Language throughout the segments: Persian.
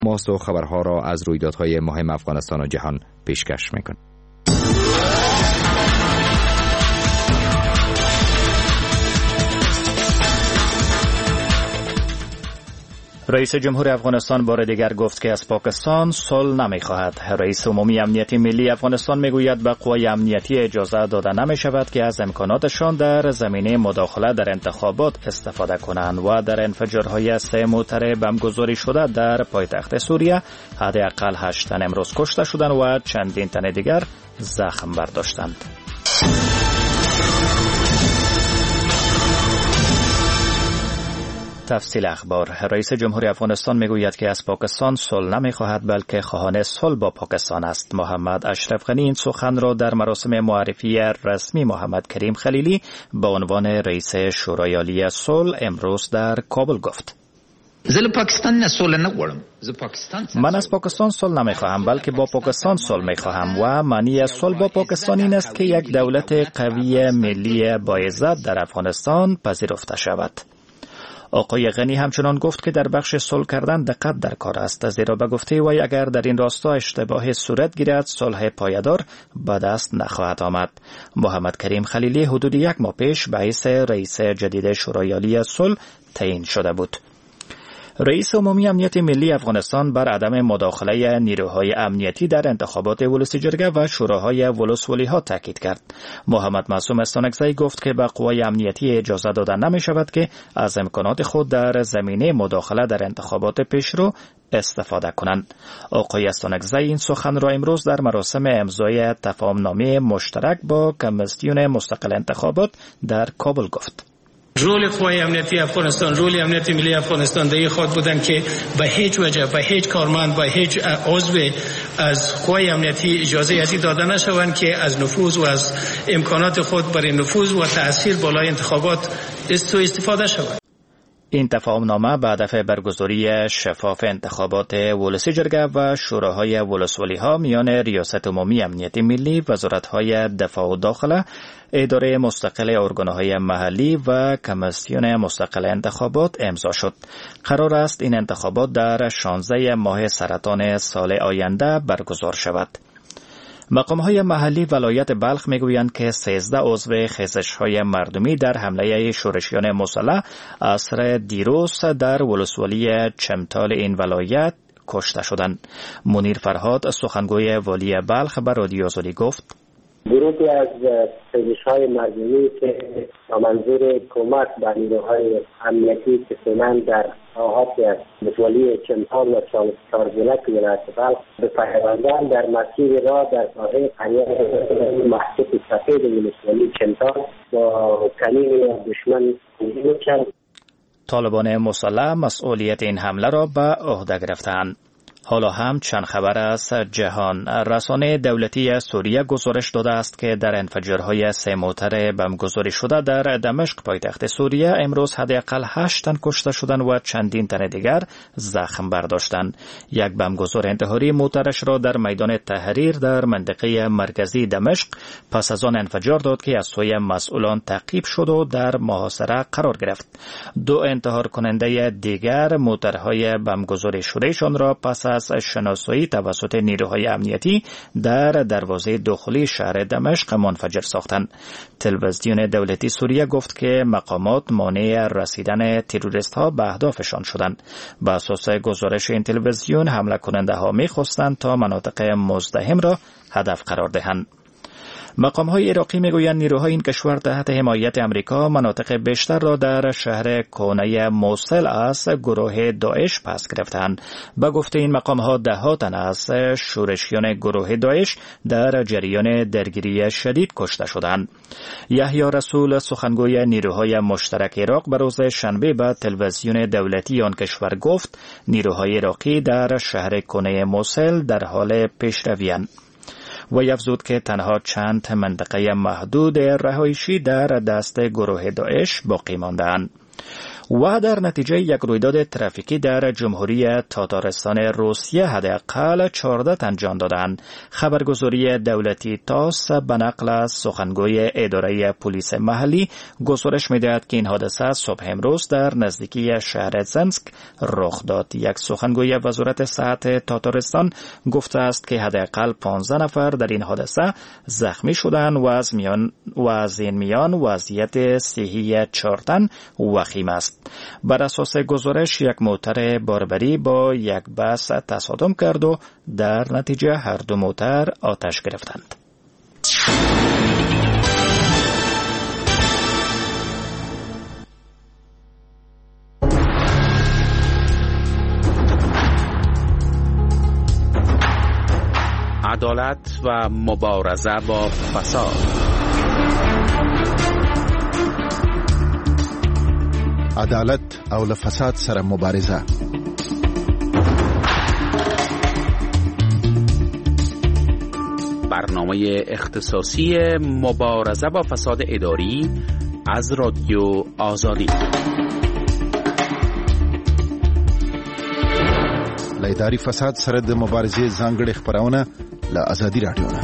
ماست و خبرها را از رویدادهای مهم افغانستان و جهان پیشکش می‌کند. رئیس جمهور افغانستان بار دیگر گفت که از پاکستان صلح نمی‌خواهد. رئیس عمومی امنیتی ملی افغانستان میگوید به قوای امنیتی اجازه داده نمی‌شود که از امکاناتشان در زمینه مداخله در انتخابات استفاده کنند و در انفجارهای 3 موتر بمبگذاری شده در پایتخت سوریه حداقل 8 تن امروز کشته شدند و چندین تن دیگر زخم برداشتند. تفصیل اخبار. رئیس جمهور افغانستان میگوید که از پاکستان صلح نمیخواهد بلکه خواهان صلح با پاکستان است. محمد اشرف غنی این سخن را در مراسم معرفی رسمی محمد کریم خلیلی به عنوان رئیس شورای عالی صلح امروز در کابل گفت. من از پاکستان صلح نمیخواهم بلکه با پاکستان صلح میخواهم و معنی صلح با پاکستان این است که یک دولت قوی ملی باعزت در افغانستان پذیرفته شود. آقای غنی همچنان گفت که در بخش صلح کردن دقت در کار است، زیرا به گفته وی اگر در این راستا اشتباه صورت گیرد صلح پایدار به دست نخواهد آمد. محمد کریم خلیلی حدود 1 ماه پیش به حیث رئیس جدید شورای عالی صلح تعیین شده بود. رئیس عمومی امنیت ملی افغانستان بر عدم مداخله نیروهای امنیتی در انتخابات ولسی جرگه و شوراهای ولسوالی‌ها تاکید کرد. محمد معصوم استانکزی گفت که به قوای امنیتی اجازه داده نمی شود که از امکانات خود در زمینه مداخله در انتخابات پیشرو استفاده کنند. آقای استانکزی این سخن را امروز در مراسم امضای تفاهمنامه مشترک با کمیسیون مستقل انتخابات در کابل گفت. رول قوای امنیتی افغانستان، رول امنیت ملی افغانستان در این خود بودن که به هیچ وجه، به هیچ کارمند، به هیچ عضو از قوای امنیتی اجازه ازی داده نشوند که از نفوذ و از امکانات خود برای نفوذ و تأثیر بالای انتخابات استفاده شود. این تفاهمنامه به هدف برگزاری شفاف انتخابات ولسی جرگه و شوراهای ولسوالی‌ها میان ریاست عمومی امنیت ملی، وزارت‌های دفاع و داخله، اداره مستقل ارگان‌های محلی و کمیسیون مستقل انتخابات امضا شد. قرار است این انتخابات در 16 ماه سرطان سال آینده برگزار شود. مقام‌های محلی ولایت بلخ میگویند که 13 عضو خیزش‌های مردمی در حمله شورشیان مسلح عصر دیروز در ولسوالی چمتال این ولایت کشته شدند. منیر فرهاد سخنگوی والی بلخ به رادیو آزادی گفت: گروهی از خیزش‌های مردمی که منظور کمک به نیروهای امنیتی که سنن در ساحات از ولسوالی چمتال و چارزلک ولایت بلخ به پیوندن در مسیر راه در ساحه قریه محصول سفید ولسوالی چمتال با کمین دشمن کوشیدند. طالبان مسلح مسئولیت این حمله را به عهده گرفتند. حالا هم چند خبر از جهان. رسانه دولتی سوریه گزارش داده است که در انفجارهای 3 موتر بمبگذاری شده در دمشق پایتخت سوریه امروز حداقل 8 تن کشته شدند و چندین تن دیگر زخم برداشتند. یک بمبگذار انتحاری موترش را در میدان تحریر در منطقه مرکزی دمشق پس از آن انفجار داد که از سوی مسئولان تعقیب شد و در محاصره قرار گرفت. 2 انتحار کننده دیگر موترهای بمبگذاری شدهشان را پس از شناسایی توسط نیروهای امنیتی در دروازه داخلی شهر دمشق منفجر ساختند. تلویزیون دولتی سوریه گفت که مقامات مانع رسیدن تروریست ها به اهدافشان شدند. بر اساس گزارش این تلویزیون حمله کننده ها می‌خواستند تا مناطق مزدحم را هدف قرار دهند. مقام‌های عراقی میگویند نیروهای این کشور تحت حمایت امریکا مناطق بیشتر را در شهر کهنه موصل از گروه داعش پس گرفتند. به گفته این مقام‌ها 10 تن از شورشیان گروه داعش در جریان درگیری شدید کشته شدند. یحیی رسول سخنگوی نیروهای مشترک عراق به روز شنبه به تلویزیون دولتی آن کشور گفت نیروهای عراقی در شهر کهنه موصل در حال پیشروی‌اند. و افزود که تنها چند منطقه محدود رهایشی در دست گروه داعش باقی مانده‌اند. و در نتیجه یک رویداد ترافیکی در جمهوری تاتارستان روسیه حداقل 14 تن جان دادند. خبرگزاری دولتی تاس به نقل از سخنگوی اداره پلیس محلی گزارش می‌دهد که این حادثه صبح امروز در نزدیکی شهر زمسک رخ داد. یک سخنگوی وزارت صحت تاتارستان گفته است که حداقل 15 نفر در این حادثه زخمی شدند و از این میان وضعیت صحی 4 تن وخیم است. بر اساس گزارش یک موتر باربری با یک بس تصادم کرد و در نتیجه هر دو موتر آتش گرفتند. عدالت و مبارزه با فساد. عدالت او له فساد سره مبارزه. برنامه اختصاصی مبارزه با فساد اداری از رادیو آزادی. له اداري فساد سره د مبارزې ځانګړي خبرونه له آزادي رادیو نه.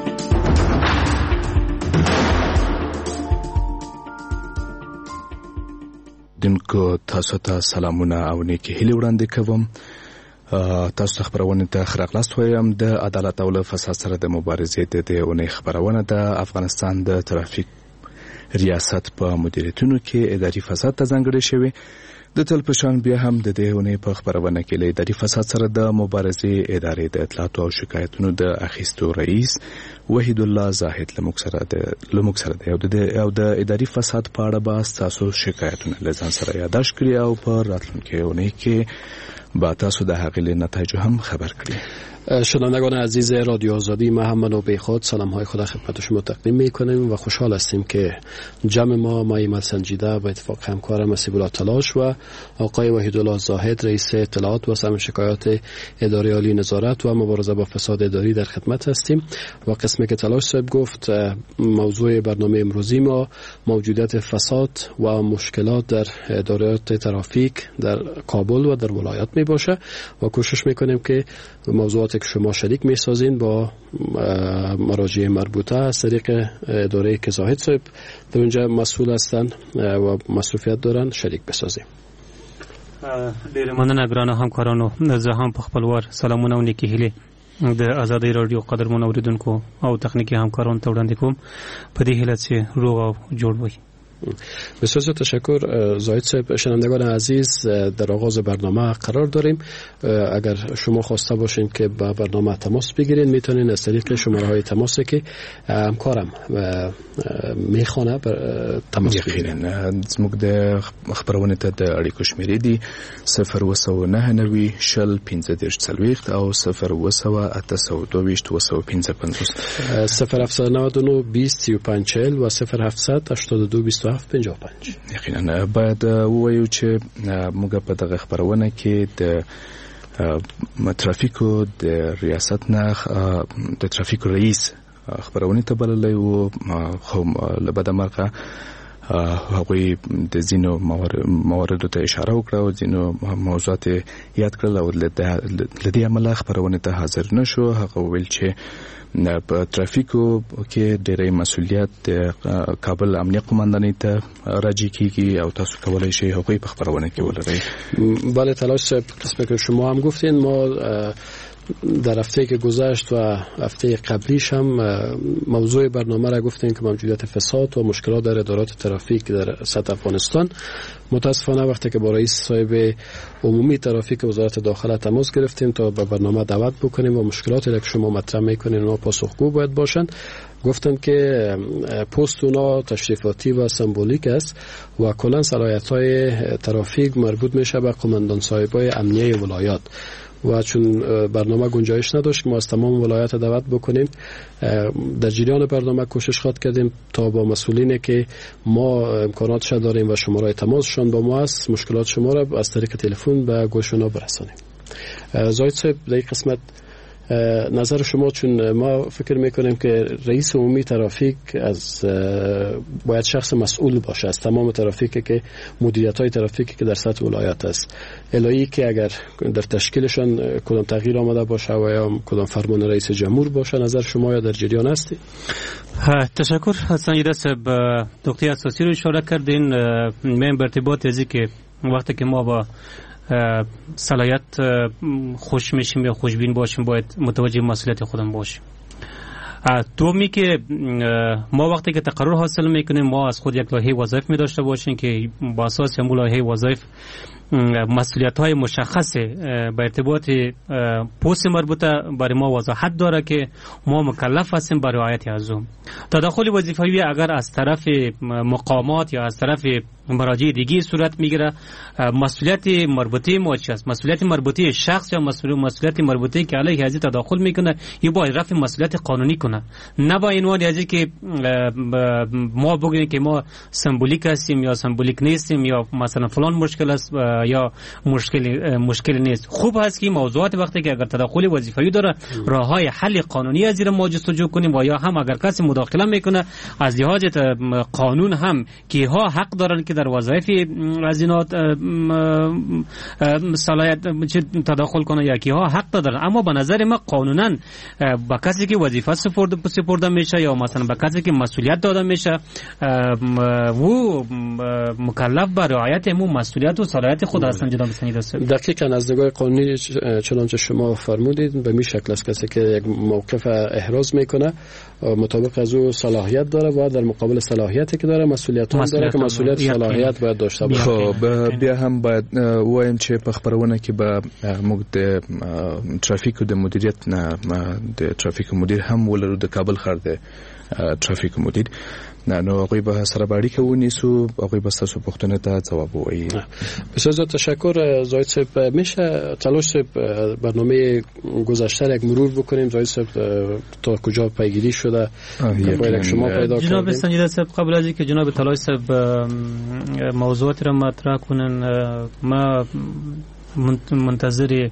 دونکو تاسو ته سلامونه او نیکی هیلې وړاندې کوم. تاسو خبرونه ته خراغلاست وایم. د عدالت او فساد سره د مبارزې د دې اونۍ خبرونه د افغانستان د ترافیک ریاست په مدیریتونو کې اداري فساد ته ځانګړي شوی. د تلپشان بیا هم د دې اونۍ په خبرونه کې له اداري فساد سره د مبارزې ادارې د اطلاعات او شکایتونو د اخیستو رئیس وحید الله زاهد لموږ سره دی او د اداري فساد په اړه به تاسو شکایتونه له ځان سره یادداشت کړئ او په راتلونکي اونۍ کې با تاسو د هغې له نتایجو هم خبر کړئ. شنوندگان عزیز رادیو آزادی، ما هم منابع خود سلام های خود خدمت شما تقدیم میکنیم و خوشحال هستیم که جمع ما ایمن سنجیده با اتفاق همکارم نصیب الله تلاش و آقای وحید الله زاهد رئیس اطلاعات و سمع شکایات اداره عالی نظارت و مبارزه با فساد اداری در خدمت هستیم. و قسمی که تلاش صاحب گفت موضوع برنامه امروزی ما موجودیت فساد و مشکلات در ادارات ترافیک در کابل و در ولایات می باشه و کوشش میکنیم که موضوعات که شما شریک میسازین با مراجع مربوطه از طریق اداره که زاهد صاحب در اونجا مسئول هستن و مصروفیت دارن شریک بسازیم. ډیر مننه ګرانه همکارانو. زه هم په خپل وار سلامونه او نیکی هیلې د آزادۍ رادیو قدرمن اوریدونکو او تخنیکی همکارانو ته وړاندې کوم په دې هیله چې روغ او جوړ وي. بسیار تشکر زاهد صاحب. شنوندگان عزیز، در آغاز برنامه قرار داریم. اگر شما خواسته باشین که با برنامه تماس بگیرین میتونین از طریق شماره های تماسی که همکارم میخوانه تماس بگیرین. زموږ د خبرونه ته د اړیکو شمیرې دي 01990 شل 1540 او 08082 0799 20 35 و 0700 82 27 55. یقینا باید ووایو چې موږ په دغه خبرونه کې د ترافیکو د ریاست نه د ترافیکو رئیس خبرونه ته بللی و، خو له بده مرغه هغوی د ځینو مواردو ته اشاره وکړه او ځینو موضوعات یاد کړل او له دې امله خبرونه ته حاضر نشو. هغه ویل چې په ترافیکو کې ډېری مسؤلیت د کابل امنیه قماندانۍ ته راجع کیږي او تاسو کولای شئ هغوی په خبرونه کې ولرئ. بله تلاش صاحب، قسمه که شما هم گفتین ما در هفته که گذشت و هفته قبلیش هم موضوع برنامه را گفتیم که موجودیت فساد و مشکلات در ادارات ترافیک در سطح افغانستان. متاسفانه وقتی که با رئیس صاحب عمومی ترافیک وزارت داخله تماس گرفتیم تا به برنامه دعوت بکنیم و مشکلاتی که شما مطرح میکنین اونا پاسخگو باید باشند، گفتن که پست اونا تشریفاتی و سمبولیک است و کلا صلاحیت‌های ترافیک مربوط میشه به قماندان صاحبای امنیه ولایات و چون برنامه گنجایش نداشت ما از تمام ولایت دعوت بکنیم. در جریان برنامه کوشش خواهد کردیم تا با مسئولینی که ما امکاناتش داریم و شماره تماسشان با ما است مشکلات شما را از طریق تلفن به گوش اونا برسانیم. زاهد صاحب در این قسمت نظر شما، چون ما فکر میکنیم که رئیس عمومی ترافیک باید شخص مسئول باشه از تمام ترافیکی که مدیریت‌های ترافیکی که در سطح ولایت است، الهی که اگر در تشکیلشان کدام تغییر آمده باشه و یا کدام فرمان رئیس جمهور باشه. نظر شما یا در جریان هستی؟ تشکر. سنجیده صاحب نکته اساسی رو اشاره کردین. من به ارتباط ازی که وقتی که ما با صلاحیت خوش میشیم یا خوشبین باشیم باید متوجه مسئولیت خودمون باشیم. دومی که ما وقتی که تقرر حاصل میکنیم ما از خود یک لایحه وظایف می داشته باشیم که با اساس همون لایحه وظایف مسئولیت های مشخص به ارتباط پست مربوطه برای ما وضاحت داره که ما مکلف هستیم برای رعایت از اون. تداخل وظیفوی اگر از طرف مقامات یا از طرف مراجع دیگه صورت میگیره، مسئولیت مربوطه ما چی است؟ مسئولیت مربوطه شخص یا مسئولیت مربوطه که علیه از تداخل میکنه یا باید رفع مسئولیت قانونی کنه، نه با این وجه ازی که ما بگیم که ما سمبولیک هستیم یا سمبولیک نیستیم یا مثلا فلان مشکل است یا مشکل نیست. خوب هست که موضوعات وقتی که اگر تداخل وظیفه‌ای داره راههای حل قانونی از زیر ما جستجو کنیم و یا هم اگر کسی مداخله میکنه از لحاظ قانون هم که ها حق دارن که در وظایف از اینا صلاحیت تداخل کنه یا که ها حق دارن. اما به نظر ما قانونا با کسی که وظیفه سپرده میشه یا مثلا با کسی که مسئولیت داده میشه و مکلف بر رعایت امو مسئولیت و صلاحیت خود هستن. جناب سنجیده صاحب دقیقاً از نگاه قانونی چنانچه شما فرمودید به می شکل است کسی که یک موقف احراز میکنه مطابق از او صلاحیت داره و در مقابل صلاحیتی که داره مسئولیت هم داره که مسئولیت صلاحیت باید داشته باشه. خب بیا هم باید وایم چې په خبرونه کې به موږ د ترافیک د مدیریت نه د ترافیک مدیر هم ولرو د کابل ښار د ترافیک مدیر نو هغوی به سره باړی کوونیسو هغوی به تاسو پوښتنه ته ځواب وایي. بسیار تشکر زاهد صاحب. میشه تلاش برنامه گذشته یک مرور بکنیم زاهد صاحب تا کجا پیگیری شده باید شما پیدا کنید؟ جناب سنجیده صاحب قبل از اینکه جناب تلاش صاحب موضوعات را مطرح کنن ما منتظر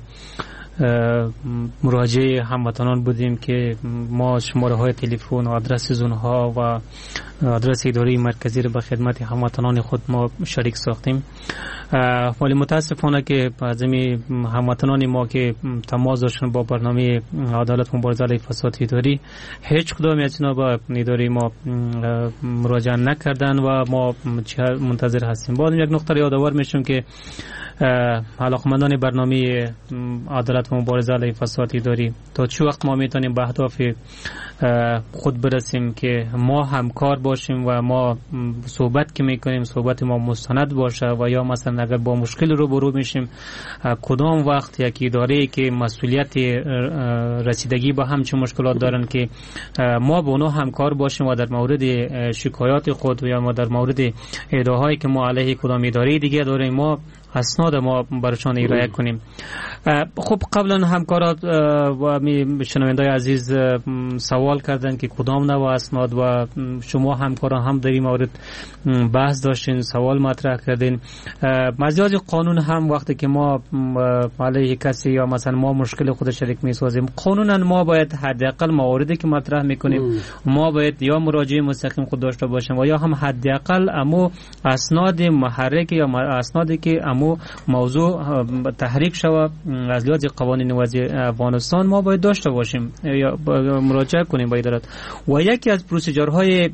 مراجعه هموطنان بودیم که ما شماره های تلفن و آدرس زونها و آدرس اداره مرکزی را به خدمت هموطنان خود ما شریک ساختیم. ولی متاسفانه که از هموطنان ما که تماس داشتن با برنامه عدالت مبارزه علیه فساد اداری هیچ کدام از اینا با اداره ما مراجعه نکردن و ما منتظر هستیم. باید یک نکته یادآور میشم که علاقمندان برنامه عدالت و مبارزه علیه فساد اداری تا چه وقت ما میتونیم به اهداف خود برسیم که ما همکار باشیم و ما صحبت که میکنیم صحبت ما مستند باشه و یا مثلا اگر با مشکل روبرو میشیم کدام وقت یک اداره که مسئولیت رسیدگی به همچین مشکلات دارن که ما با اونها همکار باشیم و در مورد شکایات خود و یا ما در مورد ادعاهایی که ما علیه کدام اداره دیگه داریم ما اسناد ما برشان ارائه کنیم. خب قبلا همکارات و شنوندای عزیز سوال کردن که کدام نوع اسناد و شما همکاران هم در این مورد بحث داشتین سوال مطرح کردین. مجاز قانون هم وقتی که ما علیه کسی یا مثلا ما مشکل خود شریک میسازیم قانونا ما باید حداقل مواردی که مطرح میکنیم ما باید یا مراجعه مستقیم خود داشته باشیم و یا هم حداقل امو اسناد محرک یا اسنادی که امو موضوع تحریک شود از لحاظ قوانین وضعی افغانستان ما باید داشته باشیم یا مراجعه کنیم با ادارات. و یکی از پروسیجرهای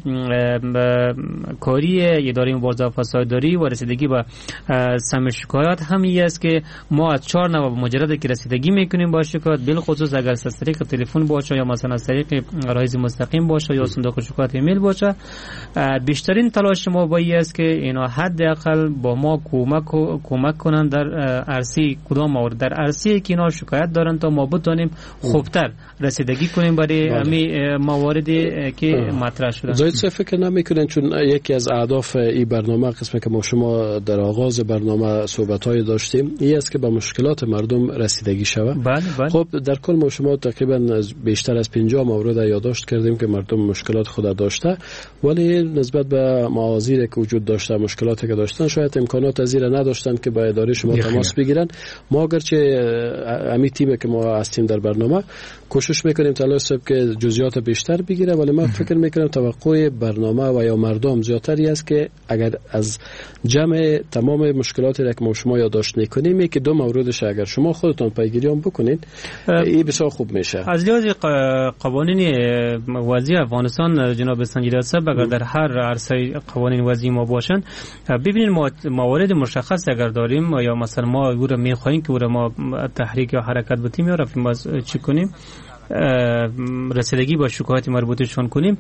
کاری اداره مبارزه فساد اداری و رسیدگی به سم شکایات همین است که ما از 4 نوع مجرد که رسیدگی میکنیم با شکایات بالخصوص اگر از طریق تلفن باشه یا مثلا از طریق رایز مستقیم باشه یا صندوق شکایات ایمیل باشه بیشترین تلاش ما باید است که اینا حداقل با ما کمک کنن در عرصه کدام مورد در عرصه که اینا شکایت دارن تا ما بتونیم خوبتر رسیدگی کنیم برای همین مواردی که مطرح شدن. زاید صاحب فکر نمیکنن چون یکی از اهداف این برنامه قسمی که ما شما در آغاز برنامه صحبت‌های داشتیم این است که با مشکلات مردم رسیدگی شود. بله. خب در کل ما شما تقریبا بیشتر از 50 مورد یادداشت کردیم که مردم مشکلات خود داشته ولی نسبت به معاذیری که وجود داشته مشکلاتی که داشتن شاید امکانات از این نداشتن که که با اداره شما تماس بگیرن. ما اگرچه امی تیمی که ما هستیم در برنامه کوشش میکنیم تلاش صاحب که جزئیات بیشتر بگیره، ولی من فکر میکنم توقع برنامه و یا مردم زیادتری است که اگر از جمع تمام مشکلاتی که ما شما یادداشت میکنیم که دو موردش اگر شما خودتون پیگیری هم بکنید این بسیار خوب میشه. از لحاظ قوانین وضعی افغانستان جناب سنجیده صاحب اگر در هر عرصه قوانین وضعی ما باشن ببینید ما موارد مشخص اگر داریم یا مثلا ما او را میخوایم که او را ما تحریک یا حرکت بتیم یا رفتیم باز چی کنیم رسیدگی با شکایات مربوطشون کنیم،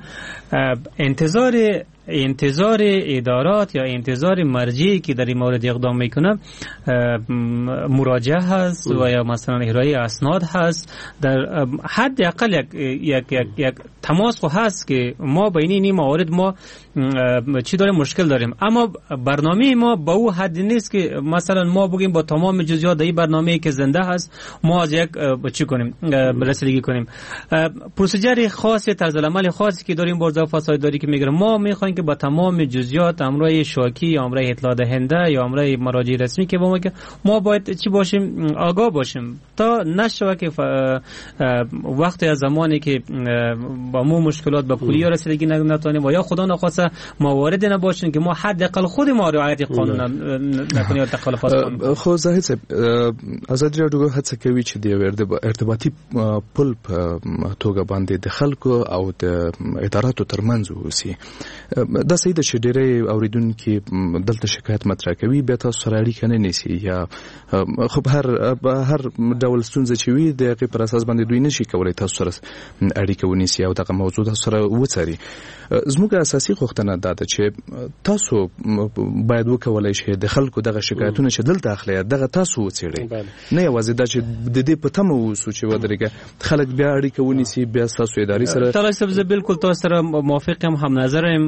انتظار ادارات یا انتظار مرجعی که در این مورد اقدام میکنه مراجعه هست و یا مثلا ارائه اسناد هست. در حد اقل یک تماس هست که ما بین این موارد ما چی داریم مشکل داریم، اما برنامه ما با او حد نیست که مثلا ما بگیم با تمام جزئیات در این برنامه‌ای که زنده هست ما از یک چی کنیم رسیدگی کنیم. پروسیجر خاصی، طرز عمل خاصی که داریم با فساد داری که میگیره ما میخوایم که با تمام جزئیات امرای شاکی یا امرای اطلاع دهنده یا امرای مراجع رسمی که با ما که ما باید چی باشیم آگاه باشیم تا نشه که وقتی از زمانی که با مو مشکلات به کلیه رسیدگی نتونیم و یا خدا نخواسته موارد نباشیم که ما حداقل خود ما رعایت قانون نکنیم یا تخالفات کنیم. خو زاهد صاحب آزادي رادیو هڅه کوي چې د ارتباطي پل په توګه باندې د خلکو او د اداراتو ترمنځ اوسي. دا صحیح ده چې ډېری اوریدونکي دلته شکایت مطرح کوي بیا تاسو سره اړیکه نه نیسي یا خو هر ډول ستونزه چې وي د هغې پر اساس باندې دوی نشي کولی تاسو سره اړیکه ونیسي او دغه موضوع تاسو سره وڅاري. زموږ اساسي غوښتنه دا ده چې تاسو باید وکولای شئ د خلکو دغه شکایتونه چې دلته اخلي دغه تاسو وڅېړئ، نه یوازې دا چې د دې په تمه اوسو چې ودرېږه خلک بیا اړیکه ونیسي بیا ستاسو ادارې سره. طلای صاحب زه بالکل تاسو سره موافق یم، هم نظر یم.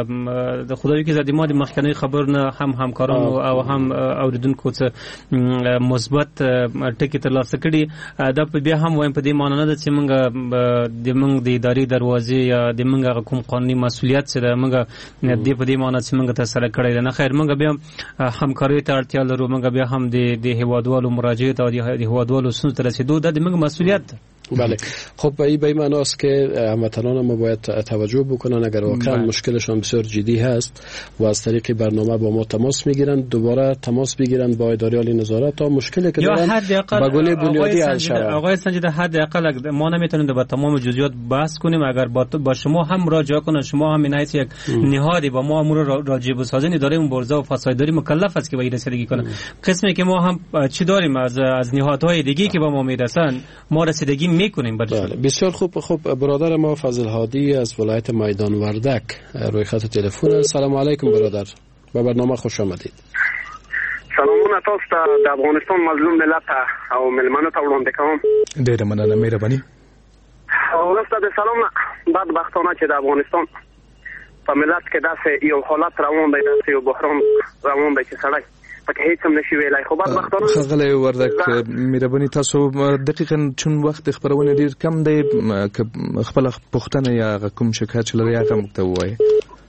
د خدای کې زدي ما د مخکنی خبرونه هم همکاران او هم اوریدونکو څخه مثبت ټکی ترلاسه کړي. دا بیا هم وایم په دې معنی نه ده چې موږ د ادارې دروازې یا د موږ کوم قانوني مسؤلیت سره موږ د په دې معنی چې موږ تاسو سره کړی نه، خیر موږ بیا همکاري ته اړتیا لرو، موږ بیا هم د هیوادوالو مراجعه او د هیوادوالو ستونزو ته رسیدو د موږ مسؤلیت. بله خب این به این معناست که هموطنان ما باید توجه بکنن اگر واقعا مشکلشان بسیار جدی هست و از طریق برنامه با ما تماس میگیرن دوباره تماس بگیرن با اداره عالی نظارت تا مشکلی که دارن با گله بنیادی حل شود. آقای سنجیده حداقل ما نمیتونیم با تمام جزئیات بحث کنیم، اگر با شما هم مراجعه کنن شما هم اینایت یک نهادی با ما امور راجع به سازی اداره مبارزه و فسادداری مکلف است که به این رسیدگی کنه. قسمی که ما هم چی داریم از نهادهای دیگه که با ما میرسن ما رسیدگی میکنیم. بسیار خوب. برادر ما فضل هادی از ولایت میدان وردک روی خط تلفن. سلام علیکم برادر، به برنامه خوش آمدید. سلامونه تاسو ته د افغانستان مظلوم ملت او ملمنو ته وړاندې کوم. ډېره مننه، مهرباني. وروسته د سلام بدبختانه چې د افغانستان په ملت کې داسې یو حالت روان دی، داسې یو بحران روان دی چې سړی پکې هیڅ هم نشي ویلای. خو بدبختانه ښاغلی وردک مهرباني تاسو دقیقاً چون وخت خبرونه ډېر کم دی که خپله پوښتنه یا کوم شکایت چې لرئ هغه موږ ته ووایئ.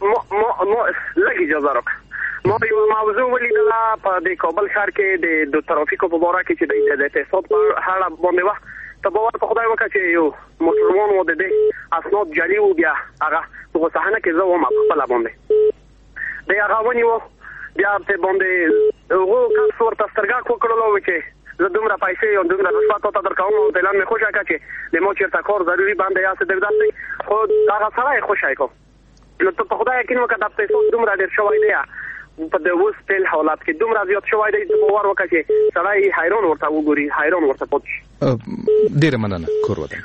ما لږ اجازه راکړه. ما یو موضوع ولیدله په د کابل ښار کې د ترافیکو په باره کې چې د اقتصاد په اړه باندې وه. ته باور په خدای وکړه چې یو مسلمان و د دې اسناد جعلي و، بیا هغه په صحنه کې زه وم په خپله باندې د هغه ونیو، بیا په باندې هغو کس ورته سترګاک وکړلو چې زه دومره پیسې او دومره رشوت ته درکوم او اعلان مې خوښه کړه چې د ما چېرته کار ضروري باندې یاسې داسې. خو هغه سړی خوښی کړو. نو ته په خدای یقین وکړه د پیسو دومره ډېر شوی دی په د اوس فعل حالات کې دومره زیات شوی دی، باور وکړه چې سړی حیران ورته وګوري، حیران ورته پاتې شي. ډېره مننه. کور ودان.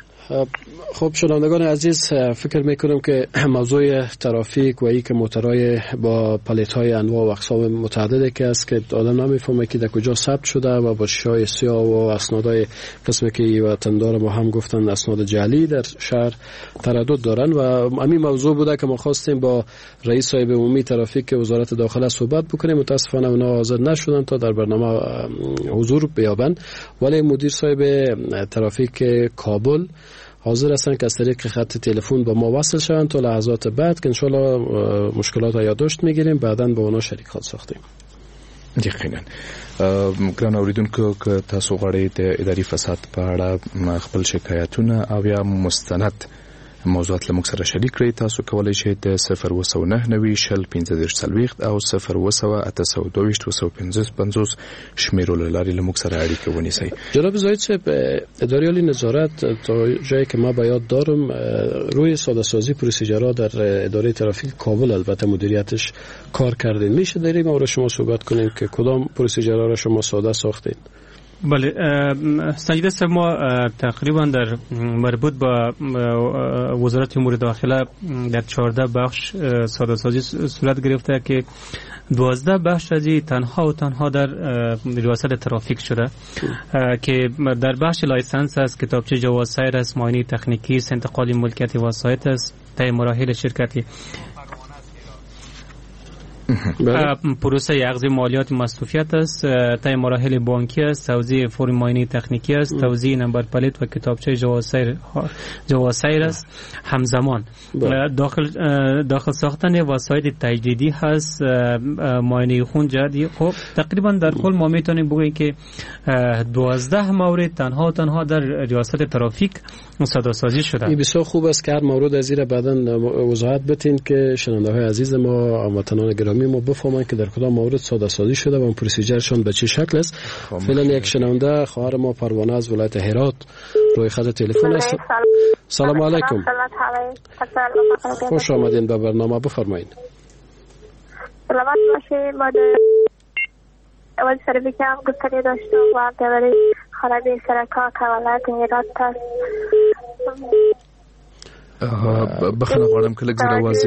خب شنوندگان عزیز، فکر میکنم که موضوع ترافیک و ای که موترهای با پلیت‌های انواع و اقسام متعدده که است که آدم نمیفهمه که در کجا ثبت شده و با شیای سیاه و اسنادهای قسمی که وطندار ما هم گفتن اسناد جعلی در شهر تردد دارن. و همین موضوع بوده که ما خواستیم با رئیس صاحب عمومی ترافیک وزارت داخله صحبت بکنیم. متاسفانه اونا حاضر نشدن تا در برنامه حضور بیابند، ولی مدیر صاحب ترافیک کابل حاضر هستن که از طریق خط تلفن با ما وصل شوند تا لحظات بعد که انشالله مشکلات ها یادداشت میگیریم، بعداً با اونا شریک خواهد ساختیم. یقینا ګران اوریدونکو که تاسو غواړئ د اداري فساد په اړه خپل شکایتونه او یا مستند موضوعات له موږ سره شریک کړئ، تاسو کولای شئ د 029901540 او 02822 شمیرو له لارې له موږ سره اړیکه ونیسئ. جناب زاهد صاحب، اداره عالی نظارت تا جایی که ما به یاد دارم روی ساده سازی پروسیجرها در اداره ترافیک کابل البته مدیریتش کار کردین. میشه در این مورد شما صحبت کنیم که کدام پروسیجرها را شما ساده ساختین؟ بله سنجیده صاحب، ما تقریبا در مربوط با وزارت امور داخله در 14 بخش ساده سازی صورت گرفته که 12 بخش از تنها و تنها در ریاست ترافیک شده که در بخش لایسنس است، کتابچه جواز سیر است، معاینه تکنیکی است، انتقال ملکیت وسایط است، طی مراحل شرکتی، پروسه اخذ مالیات مصرفیت است، طی مراحل بانکی است، توزیع فرم معاینه تکنیکی است، توزیع نمبر پلیت و کتابچه جواز سیر است. همزمان داخل ساختن وسایط تجدیدی هست، معاینه خون جدی. خب تقریبا در کل ما میتونیم بگوییم که 12 مورد تنها در ریاست ترافیک ساده سازی شده. این بسیار خوب است که هر مورد از این بعداً وضاحت بدین که شنونده های عزیز ما هموطنان گرامی ما بفهمن که در کدام مورد ساده سازی شده و پروسیجرشون به چه شکل است. فعلا یک شنونده خواهر ما پروانه از ولایت هرات روی خط تلفن است. سلام علیکم. خوش آمدین به برنامه، بفرمایید. سلامت باشید. ما اول سرویس هم گفتنی داشتم و هم دوری خرابی سرکا کولت هرات است. بخنه غواړم که لږ زیر آوازې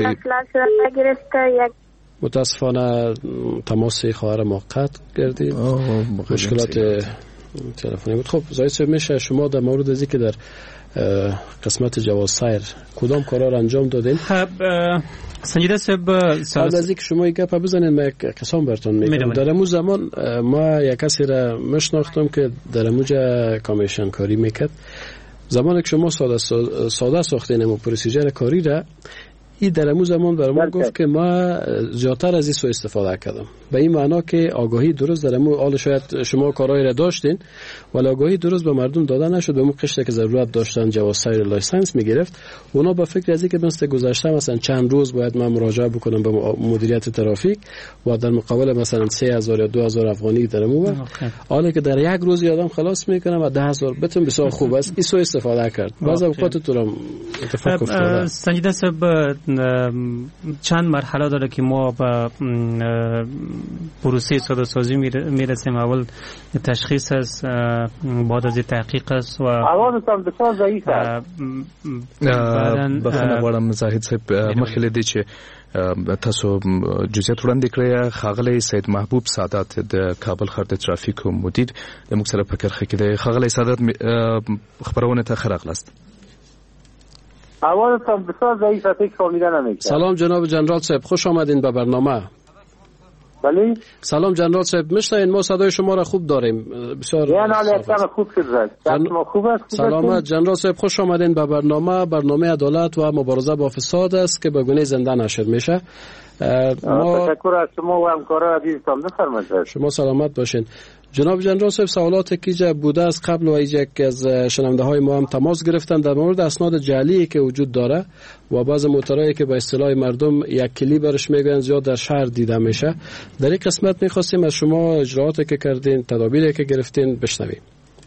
متاسفانه تماس خواهر ما قطع کردید، مشکلات تلفنی بود. خب زاهد صاحب، میشه شما در مورد ازی که در قسمت جواز سیر کدام کارا را انجام دادین؟ سنجیده صاحب، قبل از اینکه شما یک گپ بزنین ما یک قسم براتون میگم. در امو زمان ما یک کسی را میشناختم که در اموجا کامیشن کاری میکرد. زمانی که شما ساده ساختین امو پروسیجر کاری را، این در امو زمان برام گفت که ما زیادتر از این سو استفاده کردم، به این معنا که آگاهی درست در امو حال شاید شما کارهای را داشتین ولی آگاهی درست به مردم داده نشد. به امو قشته که ضرورت داشتن جواز سیر لایسنس میگرفت، اونا با فکر از این که مثل گذشته مثلا چند روز باید من مراجعه بکنم به مدیریت ترافیک و در مقابل مثلا 3000 یا 2000 افغانی در امو، حالا که در یک روز آدم خلاص میکنم و 10000 بتون بسیار خوب است. این سو استفاده کرد. بعض اوقات تو را اتفاق افتاده. سنجیده صاحب، چند مرحله داره که ما به پروسه ساده سازی میرسیم. اول تشخیص است، بعد از تحقیق است و آوازتان بسیار ضعیف است. بخنه غواړم زاهد صاحب، مخکې له دې چې تاسو جزئیات وړاندې کړی، ښاغلی سید محبوب سعادت د کابل ښار د ترافیکو مدیر د موږ سره په کرښه کې دی. ښاغلی سعادت، خبرونه ته ښه راغلاست. آوازتان بسیار ضعیف است، فهمیده نمیشه. سلام جناب جنرال صاحب، خوش آمدین به برنامه. بله سلام جنرال صاحب، میشنوین؟ ما صدای شما را خوب داریم. بسیار خوب شد. خوب است. سلامت جنرال صاحب، خوش آمدین به برنامه عدالت و مبارزه با فساد است که به گونه زنده نشر میشه. تشکر از شما و همکاران عزیزتان. بفرمایید. شما سلامت باشین. جناب جنرال صاحب، سوالات که بوده از قبل و یک از شنونده های ما هم تماس گرفتن در مورد اسناد جعلی که وجود داره و بعض موتورایی که به اصطلاح مردم یک کلی برش میگن زیاد در شهر دیده میشه. در این قسمت میخواستیم از شما اجرااتی که کردین، تدابیری که گرفتین بشنویم.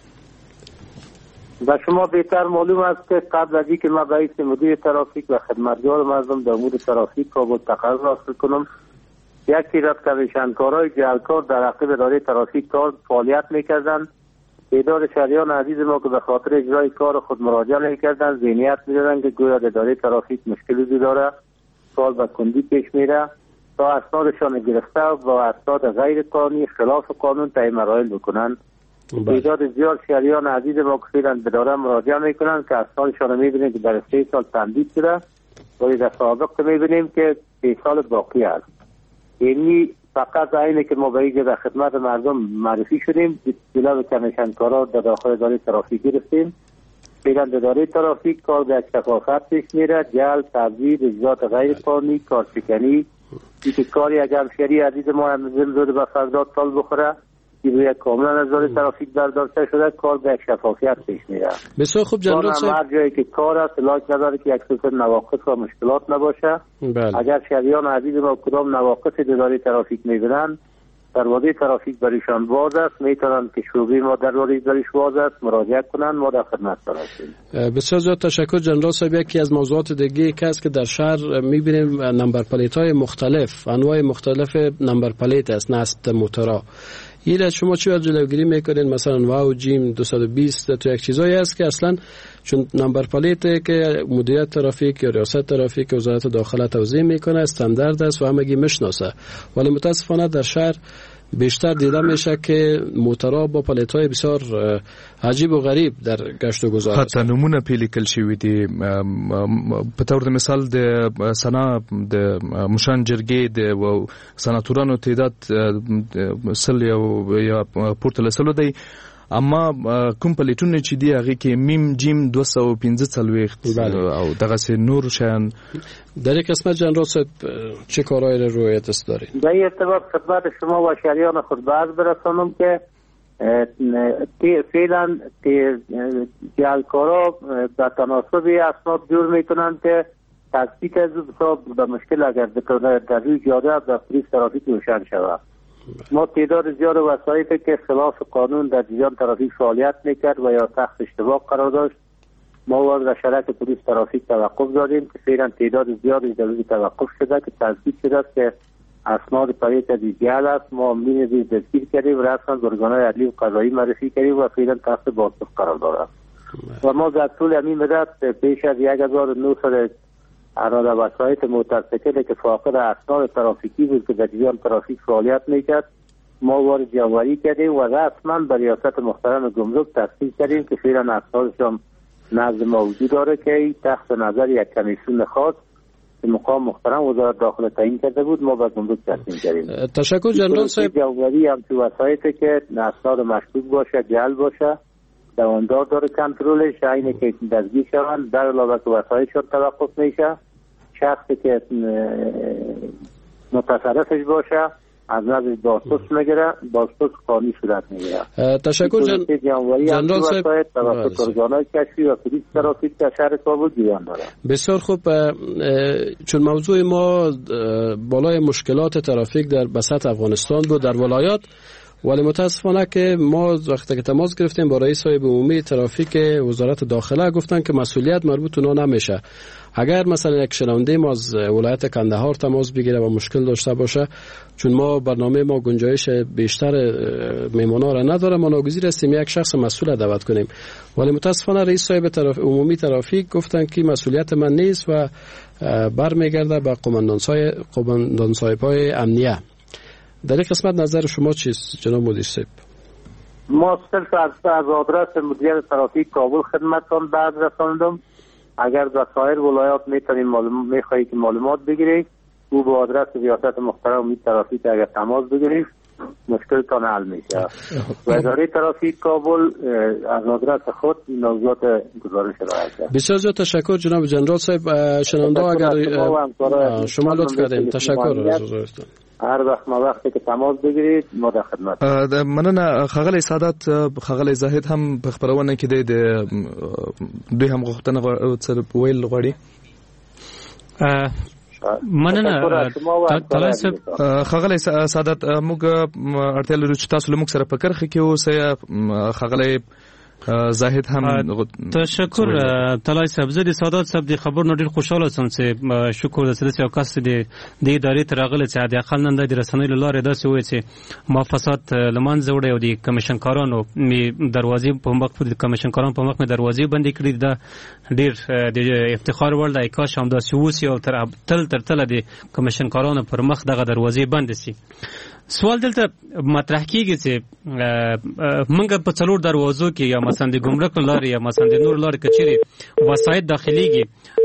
و شما بهتر معلوم است که قبل از اینکه من رئیس مدیر ترافیک و خدمتگزار مردم در امور ترافیک کابل تقرر حاصل کنم، یک تعداد کمیشنکارای جعلکار در عقب اداره ترافیک کار فعالیت میکردند. تعداد شهریان عزیز ما که به خاطر اجرای کار خود مراجعه نمیکردند، ذهنیت میدادند که گویا اداره ترافیک مشکلی داره، کار به کندی پیش میره تا اسنادشان گرفته و اسناد غیر قانونی خلاف قانون طی مراحل بکنند. تعداد زیاد شهریان عزیز ما که فعلا به اداره مراجعه میکنند که اسنادشان میبینیم که در 3 سال تمدید شده، ولی در سابق میبینیم که 3 سال باقی است. یعنی فقط اینه که ما به اینجا در خدمت مردم معرفی شدیم، جلو کمیشنکارا در داخل اداره ترافیک گرفتیم. فعلا اداره ترافیک کار به شفافیت پیش میره، جعل، تبدیل، اجرات غیر قانونی، کارشکنی که کاری اگر شری عزیز ما زود به فردا سال بخوره که روی کاملا نظر ترافیک برداشته شده، کار به کفایت پیش میره. بسیار خوب جنرال صاحب، هر جایی که کار است لاک نداره که یک سلسله نواقص و مشکلات نباشه. بله. اگر شهریان عزیز ما کدام نواقص اداره ترافیک میبینن، دروازه ترافیک برایشان باز است، میتونن که شعبه ما دروازه برایش باز است مراجعه کنن، ما در خدمت هستیم. بسیار زیاد تشکر جنرال صاحب. یکی از موضوعات دیگه که است که در شهر میبینیم نمبر پلیت های مختلف، انواع مختلف نمبر پلیت است نصب موتورها. این شما چی جلوگیری میکنین؟ مثلا واو جیم 220 تو یک چیزایی است که اصلا چون نمبر پلیت که مدیریت ترافیک یا ریاست ترافیک وزارت داخله توزیع میکنه استاندارد است و همگی میشناسه، ولی متاسفانه در شهر بیشتر دیده میشه که موتورها با پلیت‌های بسیار عجیب و غریب در گشت و گذار حتی نمونه پیلیکل شوی دی. په تور د مثال د سنا د مشان جرګې د و سناتورانو تعداد سل یا پورتل سلو دی، اما کوم پلیټونه چې دی هغه کې میم جیم 215 او دغه سه نور شان. در یک قسمت جنرال صاحب چه کارهایی رو رویت است دارید؟ در این ارتباط خدمت شما و شهریان خود باز برسانم که فعلا جعلکارا به تناسبی اسناد جور میکنند که تثبیت از حساب به مشکل اگر در روی جاده به پلیس ترافیک روشن شود. ما تعداد زیاد وسایلی که خلاف قانون در جریان ترافیک فعالیت میکرد و یا تحت اشتباه قرار داشت، ما وارد شرکت پلیس ترافیک توقف دادیم که فعلا تعداد زیادی در روی توقف شده که تثبیت شده که اسناد پلیت از جعل است. ما امین دستگیر کردیم و رسما ارگان‌های عدلی و قضایی معرفی کردیم و فعلا تحت بازداشت قرار دارد و ما در طول همین مدت بیش از 1900 اراده وسایط موتورسیکل که فاقد اسناد ترافیکی بود که در جریان ترافیک فعالیت میکرد ما وارد جمع‌آوری کردیم و رسما به ریاست محترم گمرک تصدیق کردیم که فعلا اسنادشان نزد ما وجود داره که تحت نظر یک کمیسیون خاص که مقام محترم وزارت داخله تعیین کرده بود ما به گمرک تسلیم کردیم. تشکر جنرال صاحب. جمع‌آوری هم تو وسایطی که اسناد مشکوک باشه جعل باشه دواندار داره کنترلش، اینه که دستگیر شوند، در علاوه که وسایطشون توقف میشه، شخصی که متصرفش باشه از نظر بازپرس میگیره، بازپرس قانونی صورت میگیره. تشکر جنرال صاحب. توسط ارگان‌های کشفی و پلیس ترافیک در شهر کابل جریان داره. بسیار خوب. چون موضوع ما بالای مشکلات ترافیک در بسط افغانستان بود در ولایات، ولی متاسفانه که ما وقتی که تماس گرفتیم با رئیس صاحب عمومی ترافیک وزارت داخله گفتن که مسئولیت مربوط اونا نمیشه. اگر مثلا یک شنونده ما از ولایت کندهار تماس بگیره و مشکل داشته باشه، چون ما برنامه ما گنجایش بیشتر میمونا را نداره، ما ناگزیر هستیم یک شخص مسئول دعوت کنیم، ولی متاسفانه رئیس صاحب عمومی ترافیک گفتن که مسئولیت من نیست و برمیگرده به قماندان صاحب‌های امنیه. در این قسمت نظر شما چیست جناب مدیر صاحب؟ ما صرف از آدرس مدیریت ترافیک کابل خدمتتان بعد رساندم. اگر در سایر ولایات میخواهی که معلومات بگیرید او به آدرس ریاست محترم مدیر ترافیک اگر تماس بگیرید مشکلتان حل میشه. و اداره ترافیک کابل از آدرس خود این موضوعات گزارش ارائه کرد. بسیار زیاد تشکر جناب جنرال صاحب. شنونده اگر شما لطف کردین تشکر. هر وقتی که تماس بگیرید ما در خدمت. مننه خغلی سعادت خغلی زاهد هم په خبرونه کې د دوی هم غوښتنه ویل غواړي. مننه طلای صاحب. خغلی سعادت موږ اړتیا لرو چې تاسو له موږ سره په کرخه کې اوسئ. خغلی زاهد هم تشکر طلای صاحب. زه د سعادت صاحب د خبرونو ډیر خوشاله سم چې شکر د سلسله او کس د ادارې ترغله چې د اقل نن د رسنۍ لاره داسې وای چې ما فساد لمن زوړې او د کمیشنکارانو می دروازې په مخ د کمیشنکارانو په مخ می دروازې بندې کړې. دا ډیر د افتخار وړ دی. کاش هم داسې وسی او تل د کمیشنکارانو پر مخ دغه دروازې بند شي. سوال دلته مطرح کیږي چې موږ په څلور دروازو کې یا مثلا د ګمرک لارې یا مثلا د نور لارې کچېري وسایط داخليږي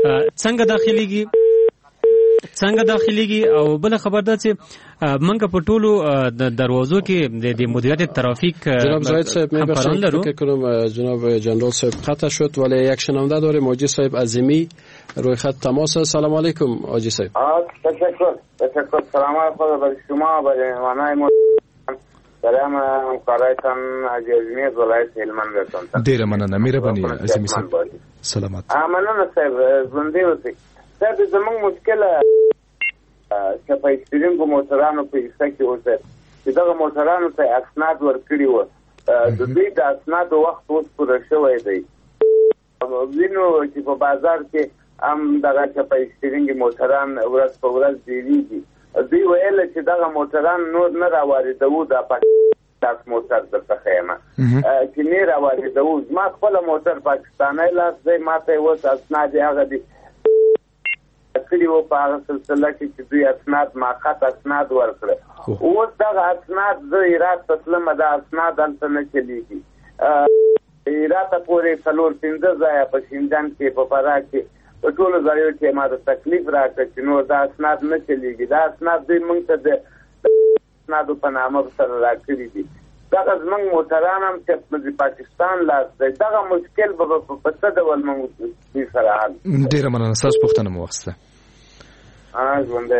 څنګه داخليږي او بل خبر ده چې موږ په ټولو دروازو کې د مدیریت ترافیک جناب زاهد صاحب می‌بخشید که کنم جناب جنرال صاحب قطع شد، ولی یک شنونده داریم حاجی صاحب عظیمی روی خط تماس. سلام علیکم حاجی صاحب. تشکر تشکر. سلامت خدا بر شما، برای مهمانای ما، برای همکارایتان از ازمیز ولایت هلمند هستم. ډیره مننه. مهرباني عزیزي صاحب. سلامت. مننه صاحب، ژوندي اوسئ. صاحب زموږ مشکل چې په ایکسپیرینګو موټرانو په حصه کې اوسه چې دغه موټرانو ته اسناد ورکړي وو، د دوی د اسنادو وخت اوس پوره شوی دی. وینو چې په بازار کې هم دغه چې په ایکسپیرینګ موټران ورځ په ورځ ډېریږي. دوی ویل چې دغه موټران نور نه راواردوو، د پاکستان موټر درته ښیم چې نه راواردوو. زما خپله موټر پاکستانی لاس دی، ما ته یې اوس اسناد یې هغه دي کړي وو په هغه سلسله کې چې دوی اسناد ماخط اسناد ورکړه. اوس دغه اسناد زه ایرات ته تلم، دا اسناد هلته نه چلېږي. ایرات ته پورې 4-5 ځایه په شینجان کې، په فراه کې، په ټولو ځایو کې ما ته تکلیف راکړه چې نور دا اسناد نه چلېږي. دا اسناد دوی موږ ته د اسنادو په نامه سره راکړي دي. دغه زموږ موټران هم چې د پاکستان لاس دی. دغه مشکل به په څه ډول موږ دوی سره حل؟ ډیره مننه. ستاسو پوښتنه مو واخیسته. ژوندی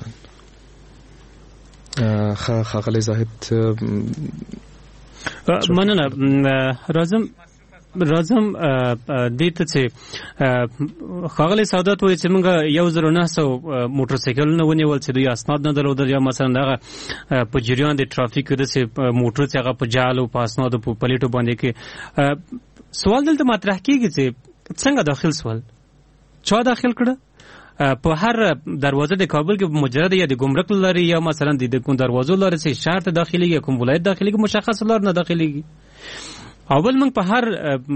ښاغلی زاهد. مننه. راځم دې ته چې ښاغلی سعادت وایي چې موږ 1900 موټر سایکلونه ونیول چې دوی اسناد نه درلودل، یا مثلا دغه په جریان د ټرافیک داسې موټر چې هغه په جعل او په اسنادو په پلیټو باندې کې. سوال دلته مطرح کېږي چې څنګه داخل سول، چا داخل کړه؟ په هر دروازه د کابل کې مجرد یا د ګمرک لري، یا مثلا د کوم دروازو لري چې شهر ته داخليږي، یا کوم ولایت داخليږي، مشخص لار نه داخليږي. اول موږ په هر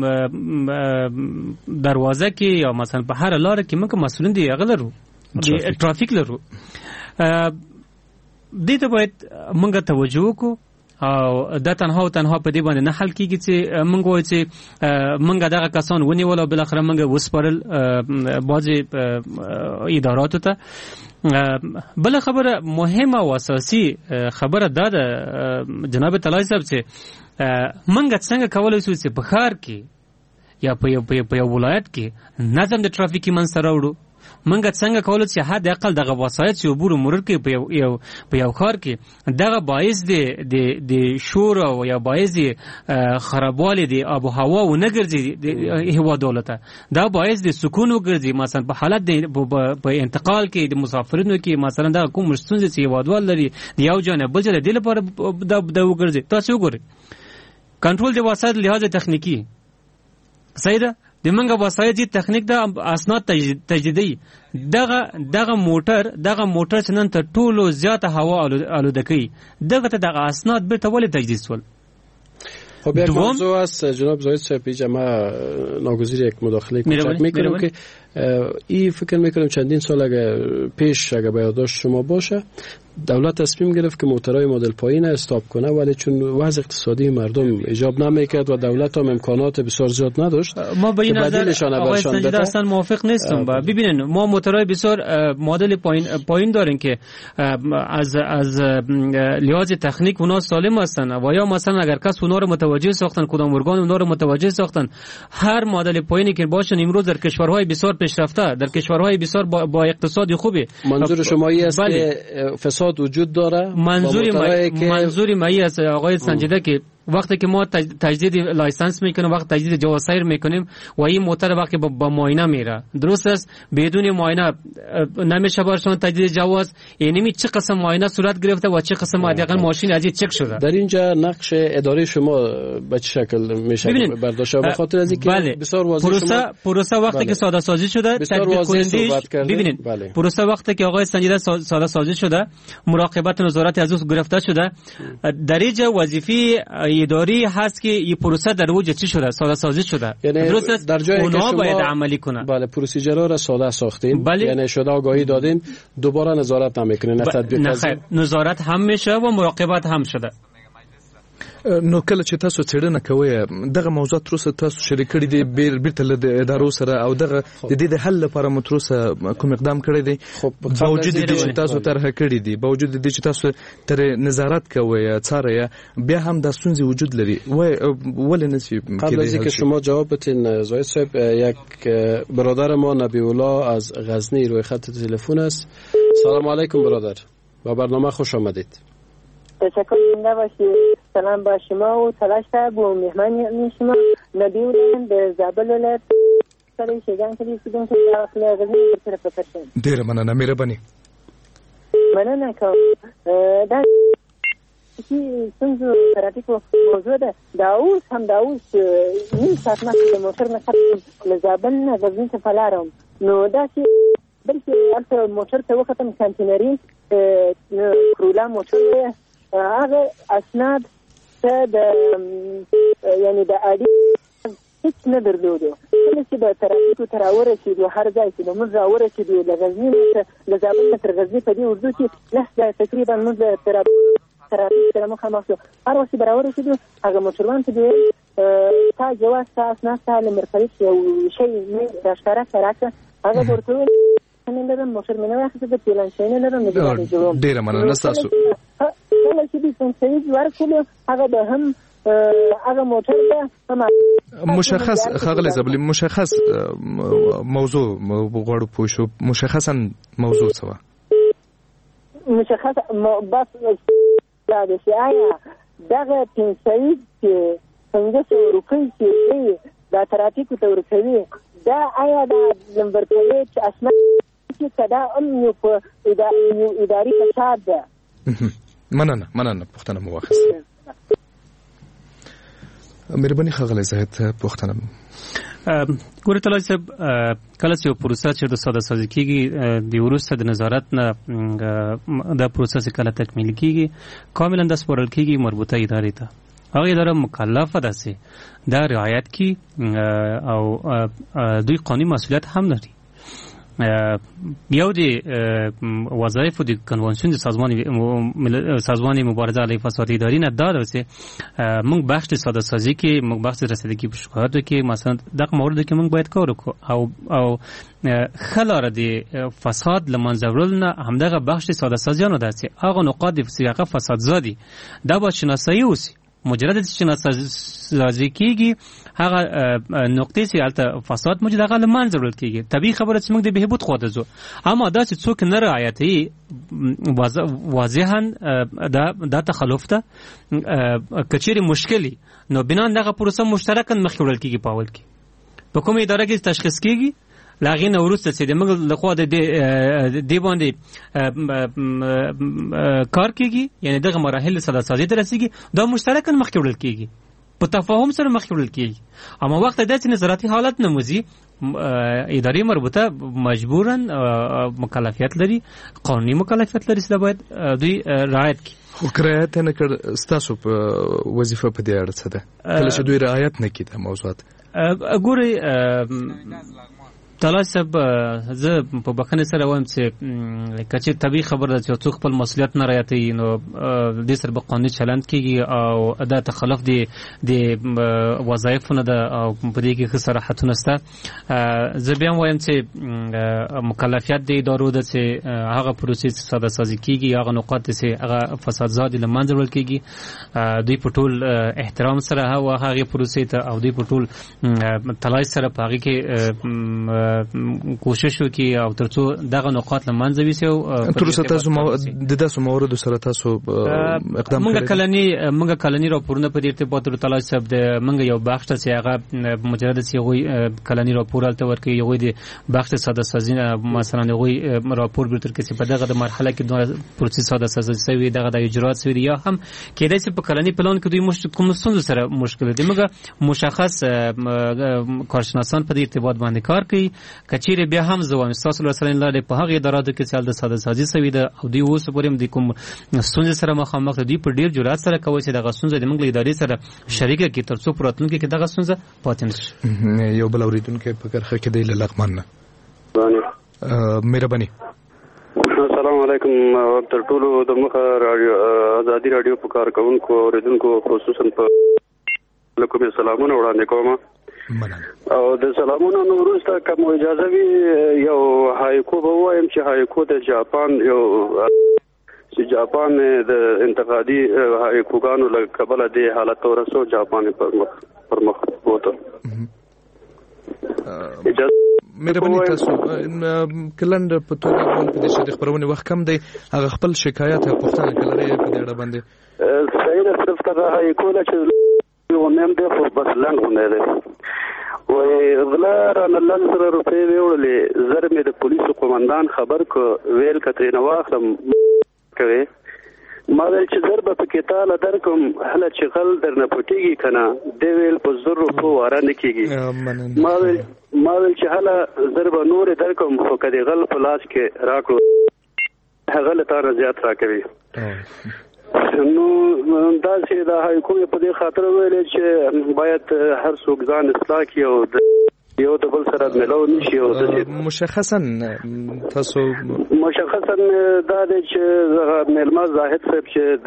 دروازه کې یا مثلا په هر لار کې موږ مسؤلین دی هغه لرو، د ټرافیک لرو. دې ته باید موږ توجه وکړو، او دا تنها په دې باندې نه حل کیږي چې موږ وایو چې موږ دغه کسان ونیول او بل اخر موږ وسپارل بعضې اداراتو ته. بل خبره مهمه او اساسي خبره دا ده جناب طلایي صاحب چې موږ څنګه کولی شو چې په ښار کې یا په یو ولایت کې نظم د ټرافیکي منځته راوړو. موږ څنګه کولی چې حد اقل دغه وسایط چې عبور مرور کې په یو ښار کې دغه باعث د شور او یا باعث د خرابوالي د آب و هوا ونه ګرځي د هیوادولو ته، دا باعث د سکون وګرځي. مثلا په حالت په انتقال کې د مسافرینو کې مثلا دا کوم ستونزې چې هیوادوال لري د یو جانب بل جانب دې لپاره دا وګرځي. تاسو وګورئ کنټرول د وسایط لحاظ تخنیکی صحیح ده، د منګه وسایط تخنیک د اسناد تجدیدي. دغه موټر چې نن ته ټولو زیاته هوا آلوده کوي، دغه ته دغه اسناد به ته ولې تجدید سول؟ خب یک موضوع است جناب زاهد صاحب، پیش ما ناگزیر یک مداخله کوچک میکنم که این فکر میکنم چندین سال پیش اگه به یادداشت شما باشه دولت تصمیم گرفت که موتورهای مدل پایین استاپ کنه، ولی چون وضع اقتصادی مردم ایجاب نمیکرد و دولت هم امکانات بسیار زیاد نداشت، ما به این نظر آقای سنجیده اصلا موافق نیستم. ببینید ما موتورهای بسیار مدل پایین داریم که از لحاظ تکنیک اونا سالم هستن، و یا مثلا اگر کس اونا رو متوجه ساختن، کدام ارگان اونا رو متوجه ساختن، هر مدل پایینی که باشن امروز در کشورهای بسیار پیشرفته، در کشورهای بسیار با اقتصادی خوبه. منظور شما است که فساد وجود داره؟ منظوری مایی است آقای سنجیده که وقتی که ما تجدید لایسنس میکنیم، وقت تجدید جواز سیر میکنیم و این موتور وقتی با معاینه میره، درست است بدون معاینه نمیشه برشون تجدید جواز. یعنی چه قسم معاینه صورت گرفته و چه قسم حداقل ماشین از چک شده. در اینجا نقش اداره شما به چه شکل میشه برداشت؟ به خاطر از اینکه بسیار واضح پروسه وقتی که ساده سازی شده تطبیق کنندش، ببینید پروسه وقتی که آقای سنجیده ساده سازی شده، مراقبت نظارت از او گرفته شده، در اینجا وظیفه اداری هست که این پروسه در اوج چی شده، ساده سازی شده، یعنی درست در جایی که شما باید عملی کنه. بله پروسیجرها را ساده ساختین، یعنی شده آگاهی دادین، دوباره نظارت نمیکنین، نه تطبیق نظارت هم میشه و مراقبت هم شده. نو کله چې تاسو څېړنه کوئ دغه موضوعات تر اوسه تاسو شریک کړي دي بیرته له ادارو سره، او دغه د دې د حل لپاره مو تر اوسه کوم اقدام کړی دی؟ باوجود دې چې تاسو طرحه کړې دي، باوجود دې چې تاسو تر نظارت کوئ څارئ، بیا هم د ستونزې وجود لري، ولې نشي کېدای؟ قبل از اینکه شما جواب بدین زاهد صاحب، یک برادر ما نبی الله از غزنی روی خط تلفن است. سلام علیکم برادر، با برنامه خوش آمدید. تشکر زنده باشید. سلام با شما و تلاش صاحب و مهمان شما نبیولن به زابل ولایت سره شیگان کلی سیدون که داخل غزنی برطرف فرشن. ډیره مننه مهرباني. مننه کوم. دا چې څنګه ترافیکو موضوع ده دا اوس نیم ساعت مخکې د موټر نه ختم له زابل نه غزني ته په لارم نو داسې بلکې هلته موټر ته وختم کانتینري کرولا موټر هغه اسناد ته د یعنې د اډي هیڅ نه درلودو. کله چې د ترافیکو ته راورسېدو هر ځای چې موږ راورسېدو له غزني له زابل نه تر غزني په دې اردو کې لس ځایه تقریبا موږ د ترافیک سره مخامخ شو. هر وخت چې به راورسېدو هغه موټروان ته ویل تا جواز تا اسناد تا له مرکزي یو شی راښکاره کړه راکړه. هغه به ورته وویل نه لرم موټر مې نه واخیسته د پلان شی نه لرم ډېره مننه ستاسو. کله چې دوی سنسویج ورکړلو هغه به هم هغه موټر به مشخص خغل زبلی مشخص موضوع غواړو پوه شو. مشخصا موضوع څه وه؟ مشخص بس دا ده چې آیا دغه سنسویج چې 500 روپۍ چې دی دا ترافیکو ته ورکوي دا آیا دا نمبر پلیټ اسناد چې دا هم یو په اداري فساد ده؟ مننه پوښتنه مو واخیسته. مهرباني ښاغلی زاهد پوښتنه ګورې طلال صاحب کله چې یو پروسه چې د ساده سازي کېږي د وروسته د نظارت نه دا پروسه چې کله تکمیل کېږي کاملا د سپارل کېږي مربوطه ادارې ته. هغه اداره مکلفه ده چې دا رعایت کړي او دوی قانوني مسؤلیت هم لري. یو د وظایفو د کنوانسیون د سازمان مبارزه علیه فساد اداري نه دا ده چې موږ بخش د ساده سازي کې موږ بخش د رسیدګي په شکایاتو کې مثلا دغه موردو کې موږ باید کار وکړو او ښه لاره د فساد له منځه وړل نه همدغه بخش د ساده سازیانو ده چې هغه نقاط چې هغه فسادزا دي دا باید شناسایي وسي. مجرد چې شناسازي کېږي هغه نقطې چې هلته فساد موجود هغه له منځه وړل کېږي. طبیعي خبره چې موږ د بهبود خوا ته ځو، اما دا چې څوک نه رعایتوي واضحا دا تخلف ده. که چیرې مشکل نو بنان دغه پروسه مشترکاً مخکې وړل کېږي په اول کې په کومه اداره کې تشخیص کېږي له هغې نه وروسته چې د موږ لخوا د دې باندې کار کېږي یعنې دغه مراحل ساده سازي ته رسېږي دا مشترکاً مخکې وړل کېږي په تفاهم سره مخکې وړل کېږي. اما وخت دا چې نظارتي حالت نه موزي ادارې مربوطه مجبوراً مکلفیت لري قانوني مکلفیت لري چې باید دوی رعایت کړي. خو که رعایت یې نه کړ ستاسو په وظیفه په دې اړه څه ده کله چې دوی رعایت نه کړي دا موضوعات؟ ګورئ طلال صاحب زه په بخښنې سره وایم چې که چېرې طبیعي خبره ده چې څوک خپل مسؤلیت نه رعایتوي نو دې سره به قانوني چلند کېږي او دا تخلف د وظایفو نه ده او په دې کې ښه صراحتونه شته. زه بیا هم وایم چې مکلفیت د ادارو ده چې هغه پروسې چې ساده سازي کېږي هغه نقاط چې هغه فسادزا دي له منځه وړل کېږي دوی په ټول احترام سره هغې پروسې ته او دوی په ټول تلاش سره په هغې کې کوشش وکړي او ترڅو دغه نقاط له منځه ویسي. او تر اوسه تاسو د داسې موردو سره تاسو اقدام کړی؟ موږ کلني راپورونه په دې ارتباط طلال صاحب د موږ یو بخش ته چې هغه مجرد چې هغوی کلني راپور هلته ورکوي هغوی د بخش ساده سازي مثلا هغوی راپور به درکړي چې په دغه مرحله کې دوه پروسې ساده سازي شوي دغه د اجرات شوي یا هم کېدای شي په کلني پلان کې دوی کوم ستونزو سره مشکل دي. موږ مشخص کارشناسان په دې ارتباط باندې کار کوي. کچېرې بیا هم زه وایم ستاسو لاسرین لارې په هغې اداراتو کې چې هلته ساده سازي شوې ده او دوی اوس پورې هم د کوم ستونزې سره مخامخ دي دوی په ډېر جرات سره کوي چې دغه ستونزه د موږ له ادارې سره شریکه کړي تر څو په راتلونکي کې دغه ستونزه پاتې نه شي. یو بل اورېدونکی په کرښه کې دی له لغمان نه. مهرباني. السلام علیکم. تر ټولو د مخه ازادي راډیو په کار کوونکو اورېدونکو خصوصا په کومې سلامونه وړاندې کوم او د سلامونو وروسته که مو اجازه وي یو هایکو به ووایم چې هایکو د جاپان یو چې جاپان د انتقادي هایکوګانو له کبله دې حالت ته ورسو جاپان پر مخ بوته. مهرباني تاسو کلند په توګه په دې شته خبرونه وخت کم دی هغه خپل شکایت او پوښتنه کړې په دې اړه باندې صحیح ده صرف ته هي کوله چې یو نیم دی خو بس لنډونه دی وای غلار ان لنډ روپې ویولې زر مې د پولیسو قومندان خبر کو ویل کتري نو واخم کوي ما ویل چې زر به پکې تعالی درکم هله چې غل درنه پټيږي کنه دی ویل په زر روپو واره نه کیږي ما ویل چې هله زر به نور درکم خو کدي غل په لاس کې راکړو هغه له تار زیات راکوي نو دا چې دا حکومت په دې خاطر ویل چې باید هر څوک ځان اصلاح کړي او یو د بل سره ملو نشي او مشخصا تاسو مشخصا دا چې ملما زاهد صاحب چې د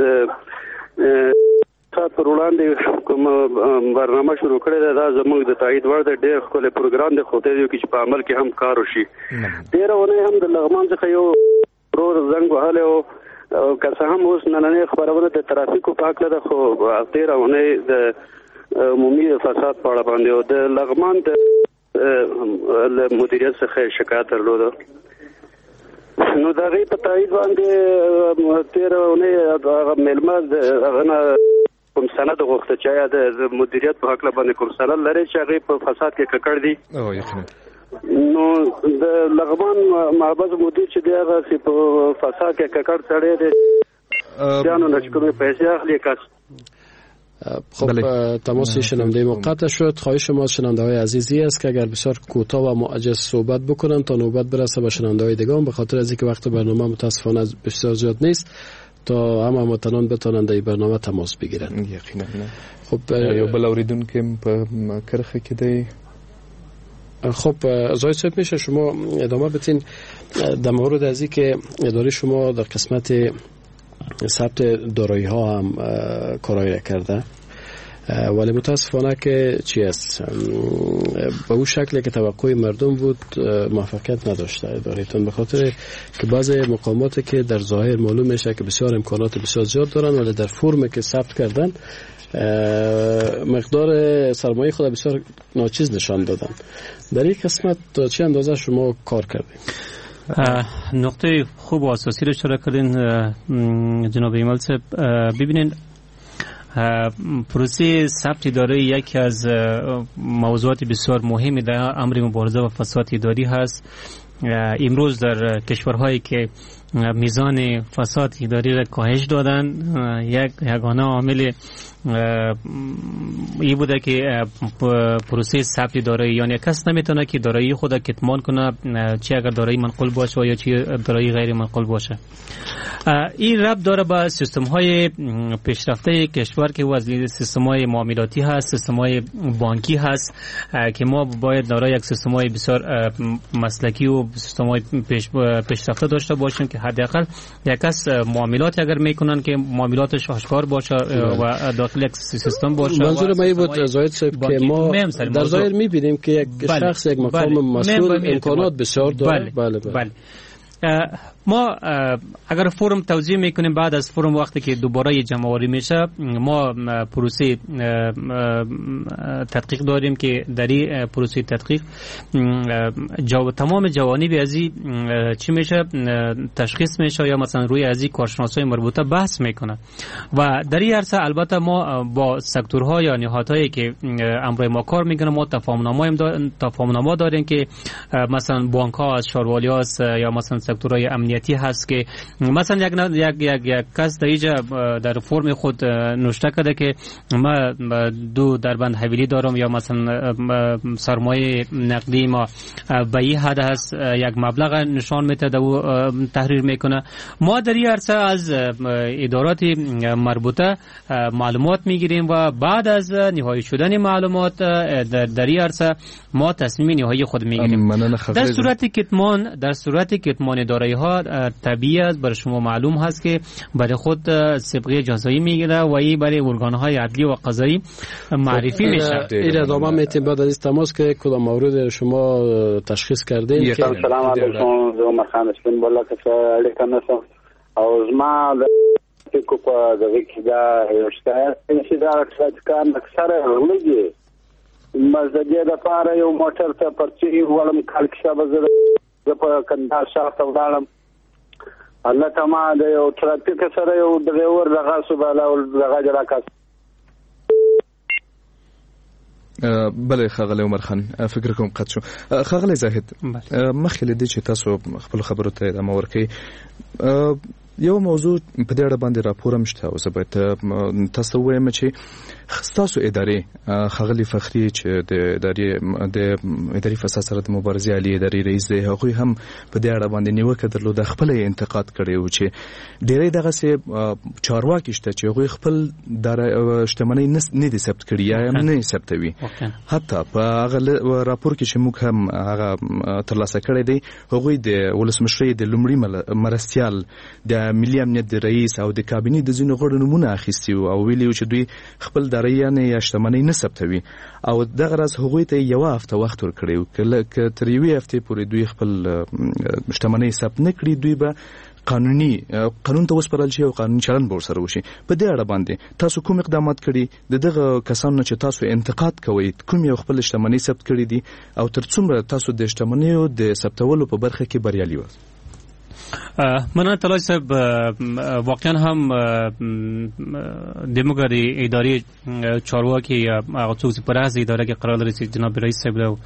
سات پر وړاندې کوم برنامه شروع کړی دا زموږ د تایید وړ د ډېر خپل پروګرام د خوته دی چې په عمل کې هم کار وشي ډېرونه هم د لغمان څخه یو ورور زنګ وهله او که څه هم اوس نننې خبرونه د ترافیکو په اړه ده خو ډېرونه د عمومي فساد په اړه باندې او د لغمان د مدیریت څخه شکایت درلوده نو دا غي په تایید باندې ډېرونه هغه ملما هغه کوم سند غوښته چې د مدیریت په حق باندې کوم سند لري چې هغه په فساد کې ککړ دي او یقینا نو د لغمان محبس مدیر چې دغه په فساد کې ککړ سړی دی ځانو نشکره پیسې اخلي کاس خب تماس شنونده ما قطع شد. خواهش ما شنونده‌های عزیزی است که اگر بسیار کوتاه و معجز صحبت بکنن تا نوبت برسه به شنونده‌های دیگه، به خاطر از اینکه وقت برنامه متاسفانه بسیار زیاد نیست تا همه هموطنان بتونن در برنامه تماس بگیرن. یقینا. خب یو بل اوریدونکو په کرخه کې دی. خب زاید صاحب میشه شما ادامه بدین در مورد از اینکه اداره شما در قسمت ثبت دارایی ها هم کارایی کرده، ولی متاسفانه که چی است به اون شکلی که توقع مردم بود موفقیت نداشته ادارهتون، به خاطر که بعضی مقاماتی که در ظاهر معلوم میشه که بسیار امکانات بسیار زیاد دارن ولی در فرم که ثبت کردن مقدار سرمایه خود بسیار ناچیز نشان دادن. در این قسمت تا چه اندازه شما کار کردین؟ نقطه خوب و اساسی رو اشاره کردین جناب ایمال صاحب. ببینین پروسه ثبت اداره یکی از موضوعات بسیار مهمی در امر مبارزه با فساد اداری هست. امروز در کشورهایی که میزان فساد اداری را کاهش دادن، یگانه عامل این بوده که پروسه ثبت دارایی، یعنی کس نمیتونه که دارایی خود کتمان کنه، چه اگر دارایی منقول باشه و یا چه دارایی غیر منقول باشه. این ربط داره با سیستم های پیشرفته کشور که وزیر سیستم های معاملاتی هست، سیستم های بانکی هست که ما باید دارای یک سیستم های بسیار مسلکی و سیستم های پیشرفته داشته باشیم که حداقل یک کس معاملات اگر میکنن که معاملاتش آشکار باشه و داخل یک سیستم باشه. منظور ما این بود زاید صاحب که ما در ظاهر میبینیم که یک شخص یک مقام مسئول امکانات بسیار داره. بله. ما اگر فرم توضیح میکنیم بعد از فرم وقتی که دوباره جمع آوری میشه ما پروسه تدقیق داریم که در این پروسه تدقیق تمام جوانب از چی میشه تشخیص میشه یا مثلا روی از این کارشناسای مربوطه بحث میکنه و در این عرصه البته ما با سکتورها یا نهادهایی که امروز ما کار میکنه ما تفاهمنامه داریم که مثلا بانک ها از شاروالی هاست یا مثلا سکتورهای امنیتی هست که مثلا یک کس در فرم خود نوشته کرده که ما دو دربند حویلی دارم یا مثلا سرمایه نقدی ما به این حد هست، یک مبلغ نشان میده و تحریر میکنه. ما در این عرصه از ادارات مربوطه معلومات میگیریم و بعد از نهایی شدن معلومات در این عرصه ما تصمیم نهایی خود میگیریم. در صورت کتمان دارایی ها طبیعی برای شما معلوم هست که برای خود سابقه جزایی میگیره و این برای ارگان‌های عدلی و قضایی معرفی میشه. این ادامه میتیم بعد از تماس که کدام مورد شما تشخیص کردین. سلام علیکم، زما خان اسلام بالا که الیکم نسو او زما کو په دغه کې دا یو شته چې دا اکثر کار اکثر ولګي مزدګي د پاره یو موټر ته پرچی ولم کال کې شابه زه په کندهار شهر ته ولاړم. الله تما د یو ټرافیک سره یو ډرایور دغه سباله او دغه جراکاس بله خغلی عمر خان فکر کوم قد شو. خغلی زاهد مخکې لدی چې تاسو خپل خبرو ته ادامه ورکړئ یو موضوع په دې اړه باندې راپور هم شته او زه باید تاسو وایم چې تاسو ادارې خغلی فخری چې د اداري فساد سره د مبارزې عالی اداري رئیس دی هغوی هم په دې اړه باندې نیوکه درلوده خپل انتقاد کړی و چې ډېری دغه سه چارواکي شته چې هغوی خپل شتمنۍ نه دي ثبت کړي یا نه ثبتوي حتی په هغه راپور کې چې موږ هم هغه ترلاسه کړی دی هغوی د ولسمشرۍ د لومړي مرستیال د ملي امنیت د رئیس او د کابینې د ځینو غړو نومونه اخیستي او ویلي چې دوی خپل دارایانه یا شتمنۍ نه ثبتوي او دغه راز هغوی ته یو هفته وخت ورکړی و که تر یوې هفتې پورې دوی خپل شتمنۍ ثبت نه کړي دوی به قانون ته وسپارل شي او قانوني چلند به ورسره وشي. په دې اړه باندې تاسو کوم اقدامات کړي دغه کسانو چې تاسو انتقاد کوئ کوم یو خپل شتمنۍ ثبت کړي دي او تر څومره تاسو د شتمنیو د ثبتولو په برخه کې بریالي وئ؟ مننه طلای صاحب واقعا هم د موږ د ادارې چارواکي هغه څوک چې پر از اداره کې قرار لري چې جناب رئیس صاحب او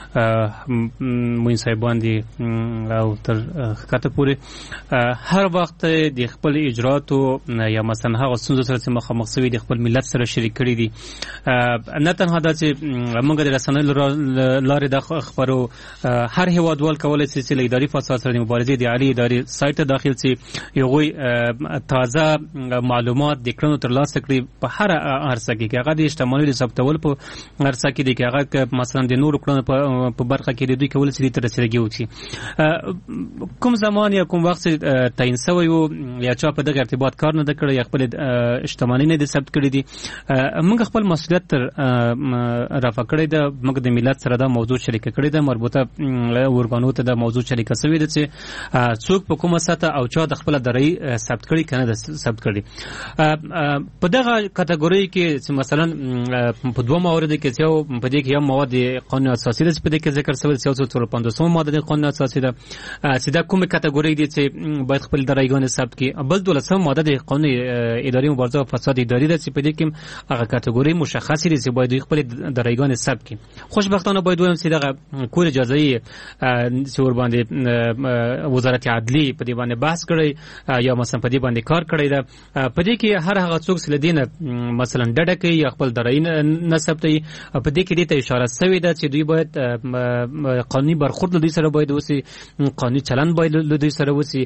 موین صاحبان دي او تر خاطر پورې هر وخت د خپل اجراتو یا مثلا هغه څه سره چې مخامخ شوی د خپل ملت سره شریک کړي دي نه تنها دا چې موږ د رسنیو لارې د خبرو هر هیوادوال کولای شي چې د اداري فساد سره د مبارزې د عالی ادارې سایت ته داخل شي یوغوی تازه معلومات د کړنو ترلاسه کړي په هر هرڅه کې هغه د اجتماعي ثبتول په هرڅه کې دي هغه مثلا د نور کړنو په برخه کې دوی کول چې تر رسیدګي وکړي کوم زمان یا کوم وخت تعین شوی یا چا په دغه ارتباط کار نه کړی یا خپل اجتماعي نه ثبت کړی دي موږ خپل مسؤلیت رافع کړی د موږ د ملت سره دا موضوع شریک کړی د مربوطه ورګانو ته د موضوع شریک شوی د چې څوک په کومه ساته او چا د خپل درې ثبت کړي کنه د ثبت کړي په دغه کټګوري کې مثلا په دوه موارد کې چې په دې کې یو مواد قانون اساسي د په دې کې ذکر شوی 315 ماده د قانون اساسي ده چې دا کومه کټګوري دي چې باید خپل درېګان ثبت کړي بل 12 ماده د قانون اداري مبارزه او فساد اداري ده چې په دې کې هغه کټګوري مشخصه دي چې باید خپل درېګان ثبت کړي خوشبختانه باید وایم چې دغه کور اجازه‌ای چې ور باندې وزارت عدلی په دې باندې بحث کړی یا مثلا په دې باندې کار کړی دا په دې کې هر هغه څوک چې لدینه مثلا ډډه کوي یا خپل درې نه ثبتوي په دې کې ته اشاره شوې ده چې دوی باید قانوني برخورد له دوی سره باید وسی قانوني چلند باید له دوی سره وسی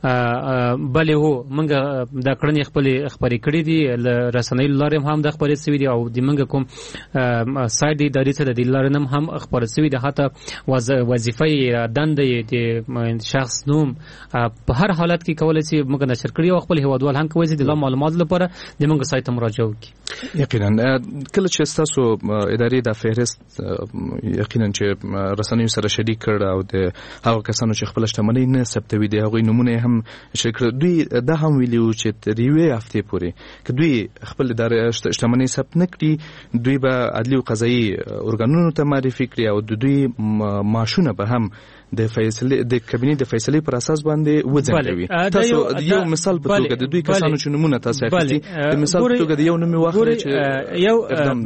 بلې هو موږ دا کړنې خپل خبرې کړې دي رسنۍ لارې هم د خبرې شوې دي او د موږ کوم سایت دی د سره د لارې هم خبرې شوې ده حتی وظیفه دنده د شخص نوم په هر حالت کې کولای شي موږ نشر کړی او خپل هیوادوال هم کوي چې د معلومات لپاره د موږ سایت ته مراجعه وکړي. یقینا کله چې تاسو ادارې د فهرست یقینا چې رسنیو سره شریک کړ او د هغه کسانو چې خپل شتمنۍ نه ثبتوي دي هغوی نمونه هم شریک کړ دوی دا هم ویلي چې تر یوې هفتې پورې که دوی خپل شتمنۍ ثبت نه کړي دوی به عدلي او قضایي ارګانونو ته معرفي کړي او دوی معاشونه به هم د فیصله د کابینې د فیصلې پر اساس باندې وځنډوي. تاسو یو مثال په توګه د دوی کسانو چې نمونه تاسو اخیستي د مثال په توګه د یو نوم واخلئ چې یو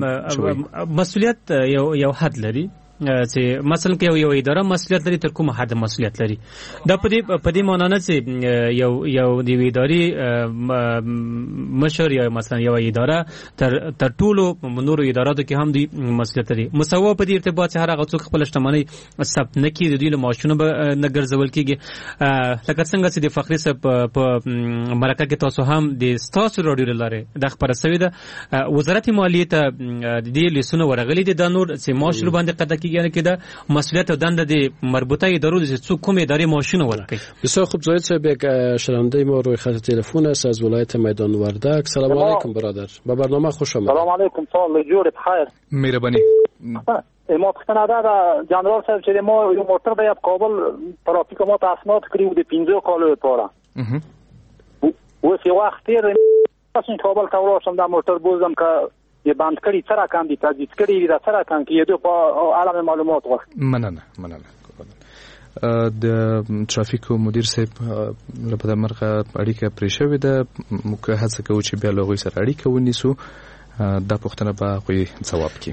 مسؤلیت یو حد لري چې مثلا کې یو اداره مسؤلیت لري تر کومه حد مسؤلیت لري دا په دې معنی نه چې یو د اداري مشر یا مثلا یو اداره تر ټولو نورو اداراتو کې هم دی مسؤلیت لري مساواه په دې ارتباط هر هغه څوک خپل شتمنۍ ثبت نه کړي د دوی له معاشونو نه ګرځول کېږي لکه څنګه چې د فخري صاحب په مرکه کې تاسو هم د ستاسو راډیو لاره د خبره شوې ده وزارت مالیه ته د دې لیسونه ورغلي دي د نور چې معاشره باندې قضا یعنی که دا مسئولیت و دنده دی مربوطه ادارو دیست سو کم اداره ماشین ورکی. بسیار خوب زاید صاحب یک شنونده ما روی خط تلفن است از ولایت میدان وردک. سلام علیکم برادر به برنامه خوش آمدید. سلام علیکم سال جور بخیر. مهربانی. ما پختن ده جنرال صاحب چې ما یو موټر د کابل ترافیک ما ته اسناد کړیو د 15 کال لپاره اوس یو وخت تیر تاسو کابل ته ورسم دا موټر بوزم که یه بند کړي څه رقم دي تجدید کړي دا څه رقم کې یو په اړه معلومات غواړم. مننه د ترافیک مدیر صاحب لپاره مرغه اړیکه پرې شوې ده، موږ هڅه کوو چې بیا له هغوی سره اړیکه ونیسو، دا پوښتنه به هغوی ځواب کړي.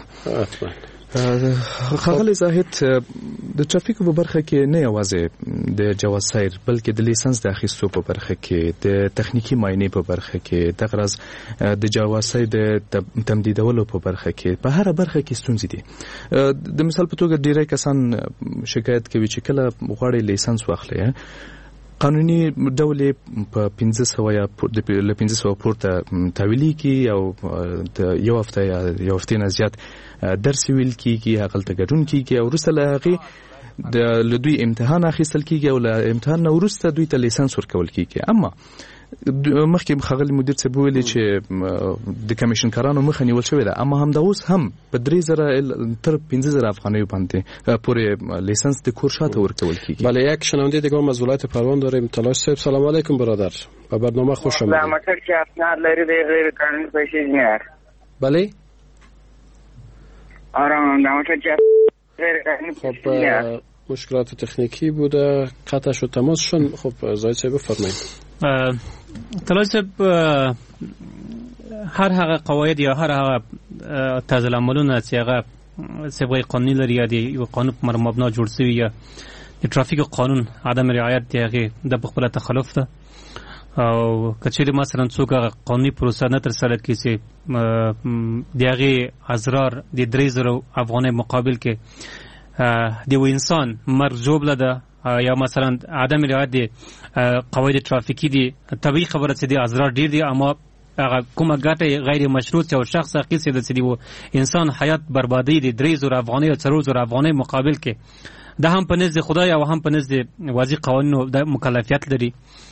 ښاغلی زاهد، د ترافیکو په برخه کې نه یوازې د جواز سیر بلکې د لیسنس د اخیستو په برخه کې، د تخنیکی معاینې په برخه کې، دغه راز د جواز سیر د تمدیدولو په برخه کې، په هر برخه کې ستونزې دي. د مثال په توګه ډیری کسان شکایت کوي چې کله غواړي لیسنس واخلي قانوني ډول په 1500 یا له 1500 پورته تحویلي کی او د یو هفته یا یو هفته نه زیات درس ویل کیږي، هغه ته ګډون کیږي او وروسته له هغه د لدوی امتحان اخیستل کیږي او له امتحان نه وروسته دوی ته لیسنس ورکول کیږي. اما مخکې خغلی مدیر څه ویلي چې د کمیشن کارانو مخه نیول شوې ده، اما هم دا اوس هم په 3000 تر 15000 افغانیو باندې پورې لیسنس د کورشات ورکول کیږي. بله، یک شنونده دیگه هم از ولایت پروان داریم. تلاش صاحب سلام علیکم برادر، به برنامه خوش آمدید. سلام علیکم. چه اسناد لري د غیر قانوني پیسې نه؟ بله آرام نماشه چه غیر قانونی پیسې نه. مشکلات تکنیکی بوده، قطع شد تماس شد. خب زاید صاحب بفرمایید. تلاش صاحب، هر هغه قواعد یا هر هغه طرز العملونه چې هغه سبقه قانوني لري یا د قانون پر مبنا جوړ شوی یا د ترافیک قانون عدم رعایت دی، هغه د خپل تخلف ده. او کچېره مثلا څوک قانوني پروسه نه تر سره کوي چې د هغه اضرار د 3000 افغانۍ مقابل کې د یو انسان مرګ جوړه ده یا مثلا عدم رعایت دی قواعد ترافیکی دی. طبیعي خبره چې د اضرار ډیر دي، اما هغه کومه ګټه غیر مشروط او شخص اخیسته د سړي انسان حیات بربادي د 3000 افغانۍ او 4000 افغانۍ مقابل کې ده هم په نزد خدای او هم په نزد وضعي قوانینو د مکلفیت لري.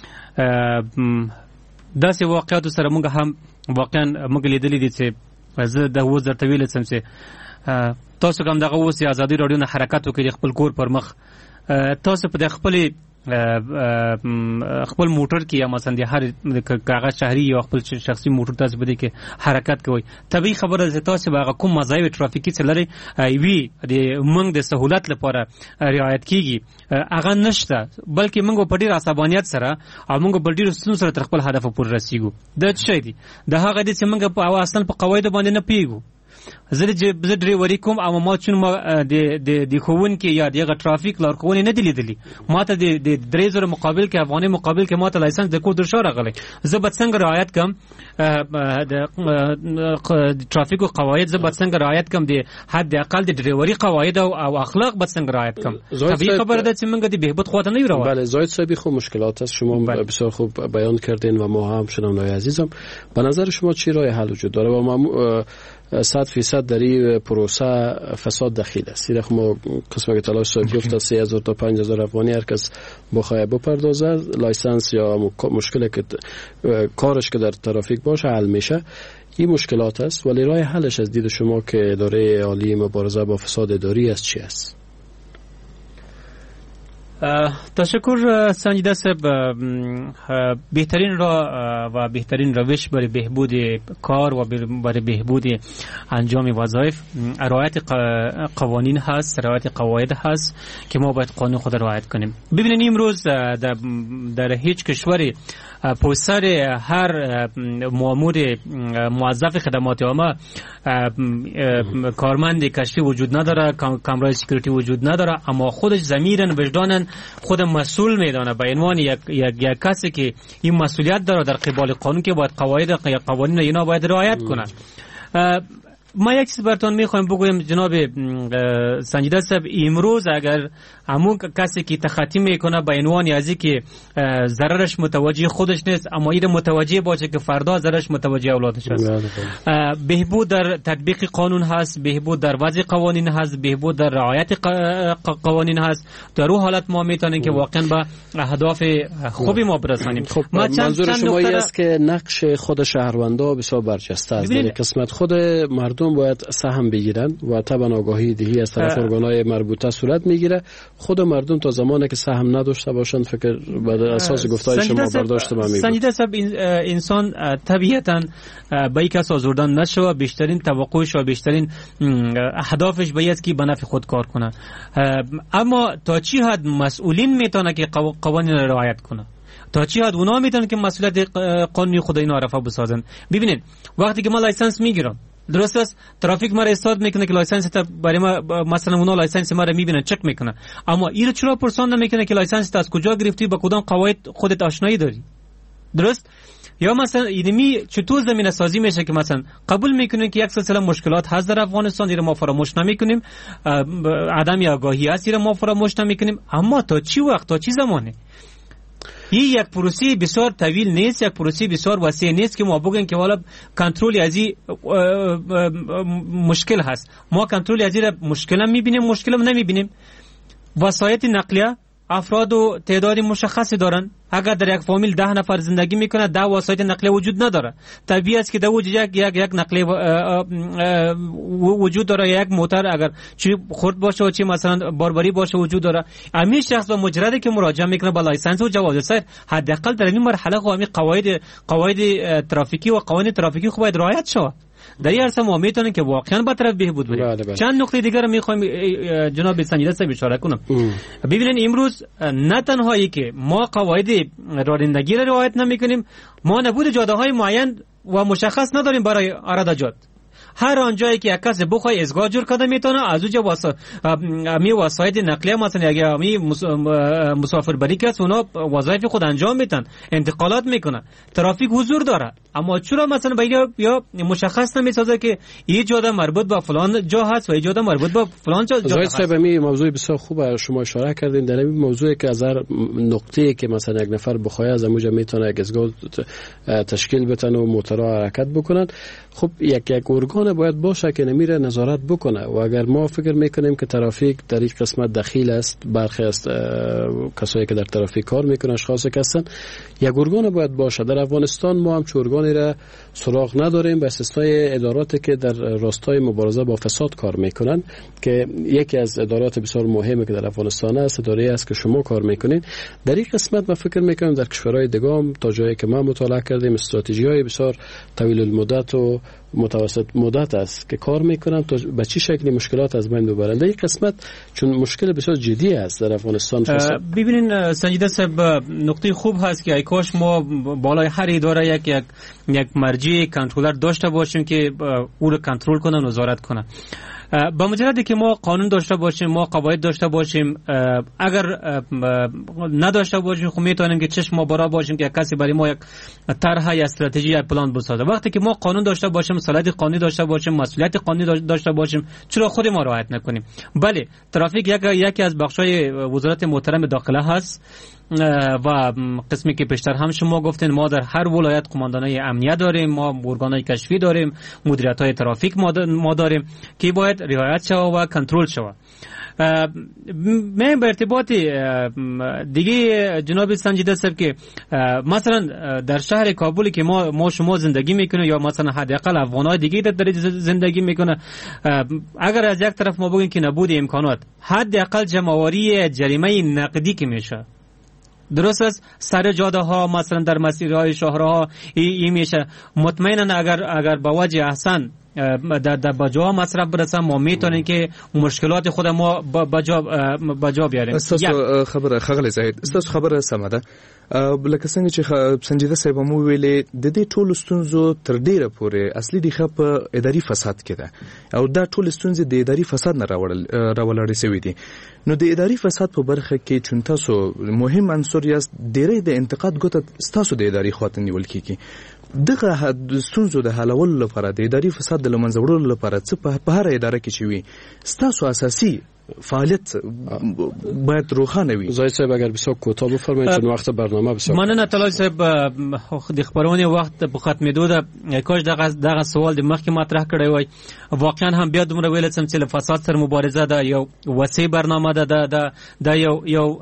داسې واقعاتو سره موږ هم واقعا موږ لیدلې دي چې زه د اوس درته ویل څم چې تاسو کوم دغه اوس ازادي رادیو نه حرکت وکړي خپل کور پر مخ، تاسو په خپل موټر کې یا مثلا د هر کاغذ شهري یا خپل شخصي موټر تاسو بده کې حرکت کوي. طبيعي خبره ده تاسو به کوم مزایاوي ترافیکي څه لري وی د موږ د سہولت لپاره رعایت کیږي هغه نشته، بلکې موږ په ډیر عصبانیت سره او موږ په ډیر ستونزو سره تر خپل هدف پورې رسیدو. د څه دي د هغه د چې موږ په اصل په قواعد باندې نه پیګو. زه ډریوري کوم او ما چون ما د خوون کې یا دغه ترافیک لارښوونې نه دي لیدلې، ما ته د 3000 مقابل کې افغاني مقابل کې ما ته لایسنس د کود درشا راغلی. زه به څنګه رعایت کوم د ترافیکو قواعد؟ زه به څنګه رعایت کوم د حد اقل د ډریوري قواعد او اخلاق به څنګه رعایت کوم؟ طبیعي خبره ده چې موږ د بهبود خواته نه یو. بله زاید صاحب، خوب مشکلات است، شما بسیار خوب بیان کردین و ما هم شنوندگان عزیزم به نظر شما چی راه حل وجود داره؟ و 100% در این پروسه فساد دخیل است. این ما قسمت تلاش صاحب گفت 3000 تا 5000 افغانی هر کس بخواه بپردازه لایسنس یا مشکلی که کارش که در ترافیک باشه حل میشه. این مشکلات است، ولی راه حلش از دید شما که اداره عالی مبارزه با فساد اداری است چی است؟ تشکر سنجیده صاحب. بهترین راه و بهترین روش برای بهبود کار و برای بهبود انجام وظایف رعایت قوانین هست، رعایت قواعد هست که ما باید قانون خود رعایت کنیم. ببینید امروز در هیچ کشوری پوستر هر مأمور موظف خدمات عامه کارمند کشفی وجود نداره، کامرای سکیوریتی وجود نداره، اما خودش ضمیرن وجدانن خود مسئول میدانه به عنوان یک کسی که این مسئولیت داره در قبال قانون که باید قواعد یا قوانین اینا باید رعایت کنه. ما یک چیز براتون میخوایم بگویم جناب سنجیده صاحب، امروز اگر همون کسی که تخطی میکنه به عنوان ازی که ضررش متوجه خودش نیست اما این متوجه باشه که فردا ضررش متوجه اولادش هست. بهبود در تطبیق قانون هست، بهبود در وضع قوانین هست، بهبود در رعایت قوانین هست. در اون حالت ما میتونیم که واقعا به اهداف خوبی ما برسانیم. خب منظور شما این است که نقش خود شهروندا بسیار برجسته است. در قسمت خود مردم باید سهم بگیرن و طبعا آگاهی دهی از طرف ارگان‌های مربوطه صورت میگیره خود مردم تا زمانی که سهم نداشته باشند فکر بر اساس گفتهای شما برداشت ما میگم. سنجیده صاحب انسان طبیعتا به یک کس آزردن نشه، بیشترین توقعش و بیشترین اهدافش باید است که به نفع خود کار کنه. اما تا چی حد مسئولین میتونه که قوانین را رعایت کنه؟ تا چی حد اونا میتونن که مسئولیت قانونی خود اینا رفع بسازن؟ ببینید وقتی که ما لایسنس میگیرم، درست است ترافیک ما را استاد میکنه که لایسنس تا برای ما، مثلا اونا لایسنس ما را میبینن چک میکنه، اما این چرا پرسان نمیکنه که لایسنس تا از کجا گرفتی، با کدام قواعد خودت آشنایی داری؟ درست؟ یا مثلا اینمی چطور زمینه سازی میشه که مثلا قبول میکنیم که یک سلسله مشکلات هست در افغانستان، این ما فراموش نمیکنیم، عدم آگاهی هست این ما فراموش نمیکنیم، اما تا چی وقت، تا چی زمانه؟ این یک پروسه بسیار طویل نیست، یک پروسه بسیار وسیع نیست که ما بگیم که والا کنترل ازی مشکل هست. ما کنترل ازی را مشکل هم میبینیم، مشکل هم نمیبینیم. وسایط نقلیه افراد و تعداد مشخصی دارن. اگر در یک فامیل 10 نفر زندگی میکنه 10 وسایط نقلیه وجود نداره. طبیعی است که در وجود یک نقلیه وجود داره، یک موتر اگر چی خرد باشه و چی مثلا باربری باشه وجود داره. همین شخص با مجردی که مراجعه میکنه با لایسنس و جواز سیر حداقل در این مرحله قومی قواعد ترافیکی و قوانین ترافیکی خو باید رعایت شود. در این عرصه ما میتونیم که واقعا به طرف بهبود بریم. چند نکته دیگر میخوایم جناب سنجیده صاحب اشاره کنم. ببینید امروز نه تنهایی که ما قواعد رانندگی را رعایت نمیکنیم، ما نبود جاده های معین و مشخص نداریم برای عرض. هر آنجایی که یک کس بخوای ازگاه جور کنه میتونه از اونجا می وسایط نقلیه مثلا اگه می مسافر بری کس اونا وظایف خود انجام میدن، انتقالات میکنن، ترافیک حضور داره، اما چرا مثلا باید یا مشخص نمیسازه که این جاده مربوط به فلان جا هست و این جاده مربوط به فلان جا هست. صاحب می موضوع بسیار خوبه شما اشاره کردین. در این موضوعی که از هر نقطه‌ای که مثلا یک نفر بخواد از اونجا میتونه یک ازگاه تشکیل بدن و موتورها حرکت بکنن، خب یک ارگان باید باشه که نمیره نظارت بکنه. و اگر ما فکر میکنیم که ترافیک در این قسمت دخیل است، برخی از کسایی که در ترافیک کار میکنن اشخاصی هستن، یک ارگان باید باشه. در افغانستان ما هم ارگانی را سراغ نداریم به استثنای اداراتی که در راستای مبارزه با فساد کار میکنن، که یکی از ادارات بسیار مهمی که در افغانستان است اداره است که شما کار میکنین. در این قسمت من فکر میکنم در کشورهای دیگه هم تا جایی که ما مطالعه کردیم استراتژی‌های بسیار طویل المدت و متوسط مدت است که کار میکنن تا به چه شکلی مشکلات از بین ببرن. در این قسمت چون مشکل بسیار جدی است در افغانستان. ببینین سنجیده صاحب نقطه خوب هست که ای کاش ما بالای هر اداره یک مرجع کنترلر داشته باشیم که او رو کنترل کنه، نظارت کنه. با مجردی که ما قانون داشته باشیم، ما قواعد داشته باشیم، اگر نداشته باشیم خب میتونیم که چشم ما برا باشیم که کسی برای ما یک طرح یا استراتژی یا پلان بسازه. وقتی که ما قانون داشته باشیم، صلاحیت قانونی داشته باشیم، مسئولیت قانونی داشته باشیم، چرا خود ما رعایت نکنیم؟ بله ترافیک یکی از بخشای وزارت محترم داخله هست و قسمی که پیشتر هم شما گفتین ما در هر ولایت قماندانای امنیت داریم، ما ارگانای کشفی داریم، مدیریت‌های ترافیک ما داریم که باید رعایت شود و کنترل شود. من به ارتباط دیگه جناب سنجیده صاحب که مثلا در شهر کابل که ما شما زندگی میکنه یا مثلا حداقل افغانای دیگه در زندگی میکنه، اگر از یک طرف ما بگیم که نبود امکانات، حداقل جمع‌آوری جریمه نقدی که میشه، درست است، سر جاده ها مثلا در مسیرهای شهرها این میشه. مطمئنا اگر با وجه احسن در بجا مصرف برسن ما میتونیم که مشکلات خود ما بجا بیاریم. استاسو خبره خغلی زاید، استاسو خبره سمده لکه څنګه چې سنجیده صاحب مو ویلې د دې ټولو ستونزو تر ډیره پورې اصلي ریښه په اداري فساد کې ده او دا ټول ستونزې د اداري فساد نه راولاړې شوې دي. نو د اداري فساد په برخه کې چون تاسو مهم عنصر یاست، ډیری د انتقاد ګوته تاسو د اداري خواته نیول کیږي. دغه ستونزو د حلولو لپاره د اداري فساد د لمنځه وړلو لپاره څه په هر اداره کې شوي تاسو اساسي فعالیت باید روخانه وي. زاید صاحب اگر بسیار کوتاه بفرمایید چون وقت برنامه بسیار مننه. طلای صاحب د خبرونه وخت په ختمېدو ده، کاش دغه سوال د مخکې مطرح کړی وای. واقعا هم بیا دومره ویل سم چې له فساد سره مبارزه ده یو وسیع برنامه ده، د یو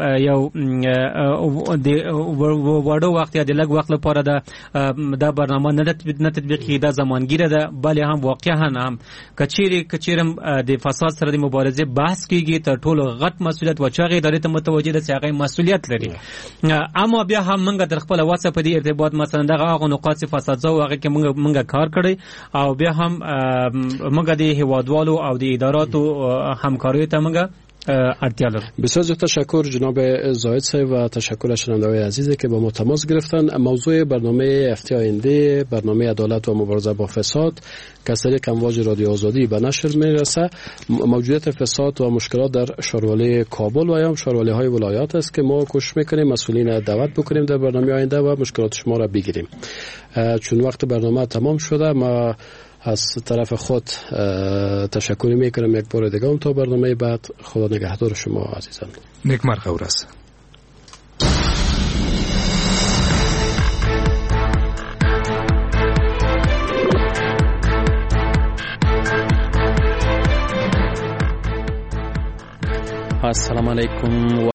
د وړو وخت یا د لږ وخت لپاره ده دا برنامه نه تطبیق کیده، زمانگیره ده، بلې هم واقعا هم کچیرم د فساد سره د مبارزه بحث کیږي تر ټولو غټ مسولیت وچاغې ادارې ته متوجه ده چې هغه مسولیت لري. اما بیا هم موږ در خپل واسه په دې ارتباط مثلا دغه هغه نقاط فساد زو هغه کې موږ کار کړی او بیا هم موږ د هیوادوالو او د اداراتو همکاری ته موږ اړتیا لرو. بسیار زیاد تشکر جناب زاهد صاحب و تشکر از شنونده‌های عزیزی که با ما تماس گرفتن. موضوع برنامه هفته آینده برنامه عدالت و مبارزه با فساد که از طریق امواج رادیو آزادی به نشر میرسه. موجودیت فساد و مشکلات در شاروالی کابل و یا شاروالی‌های ولایات است که ما کوشش میکنیم مسئولین دعوت بکنیم در برنامه آینده و مشکلات شما را بگیریم. چون وقت برنامه تمام شده ما از طرف خود تشکر میکنم یک بار دیگه. تا برنامه بعد خدا نگهدار شما عزیزان. نیک مرغ اورس. السلام علیکم.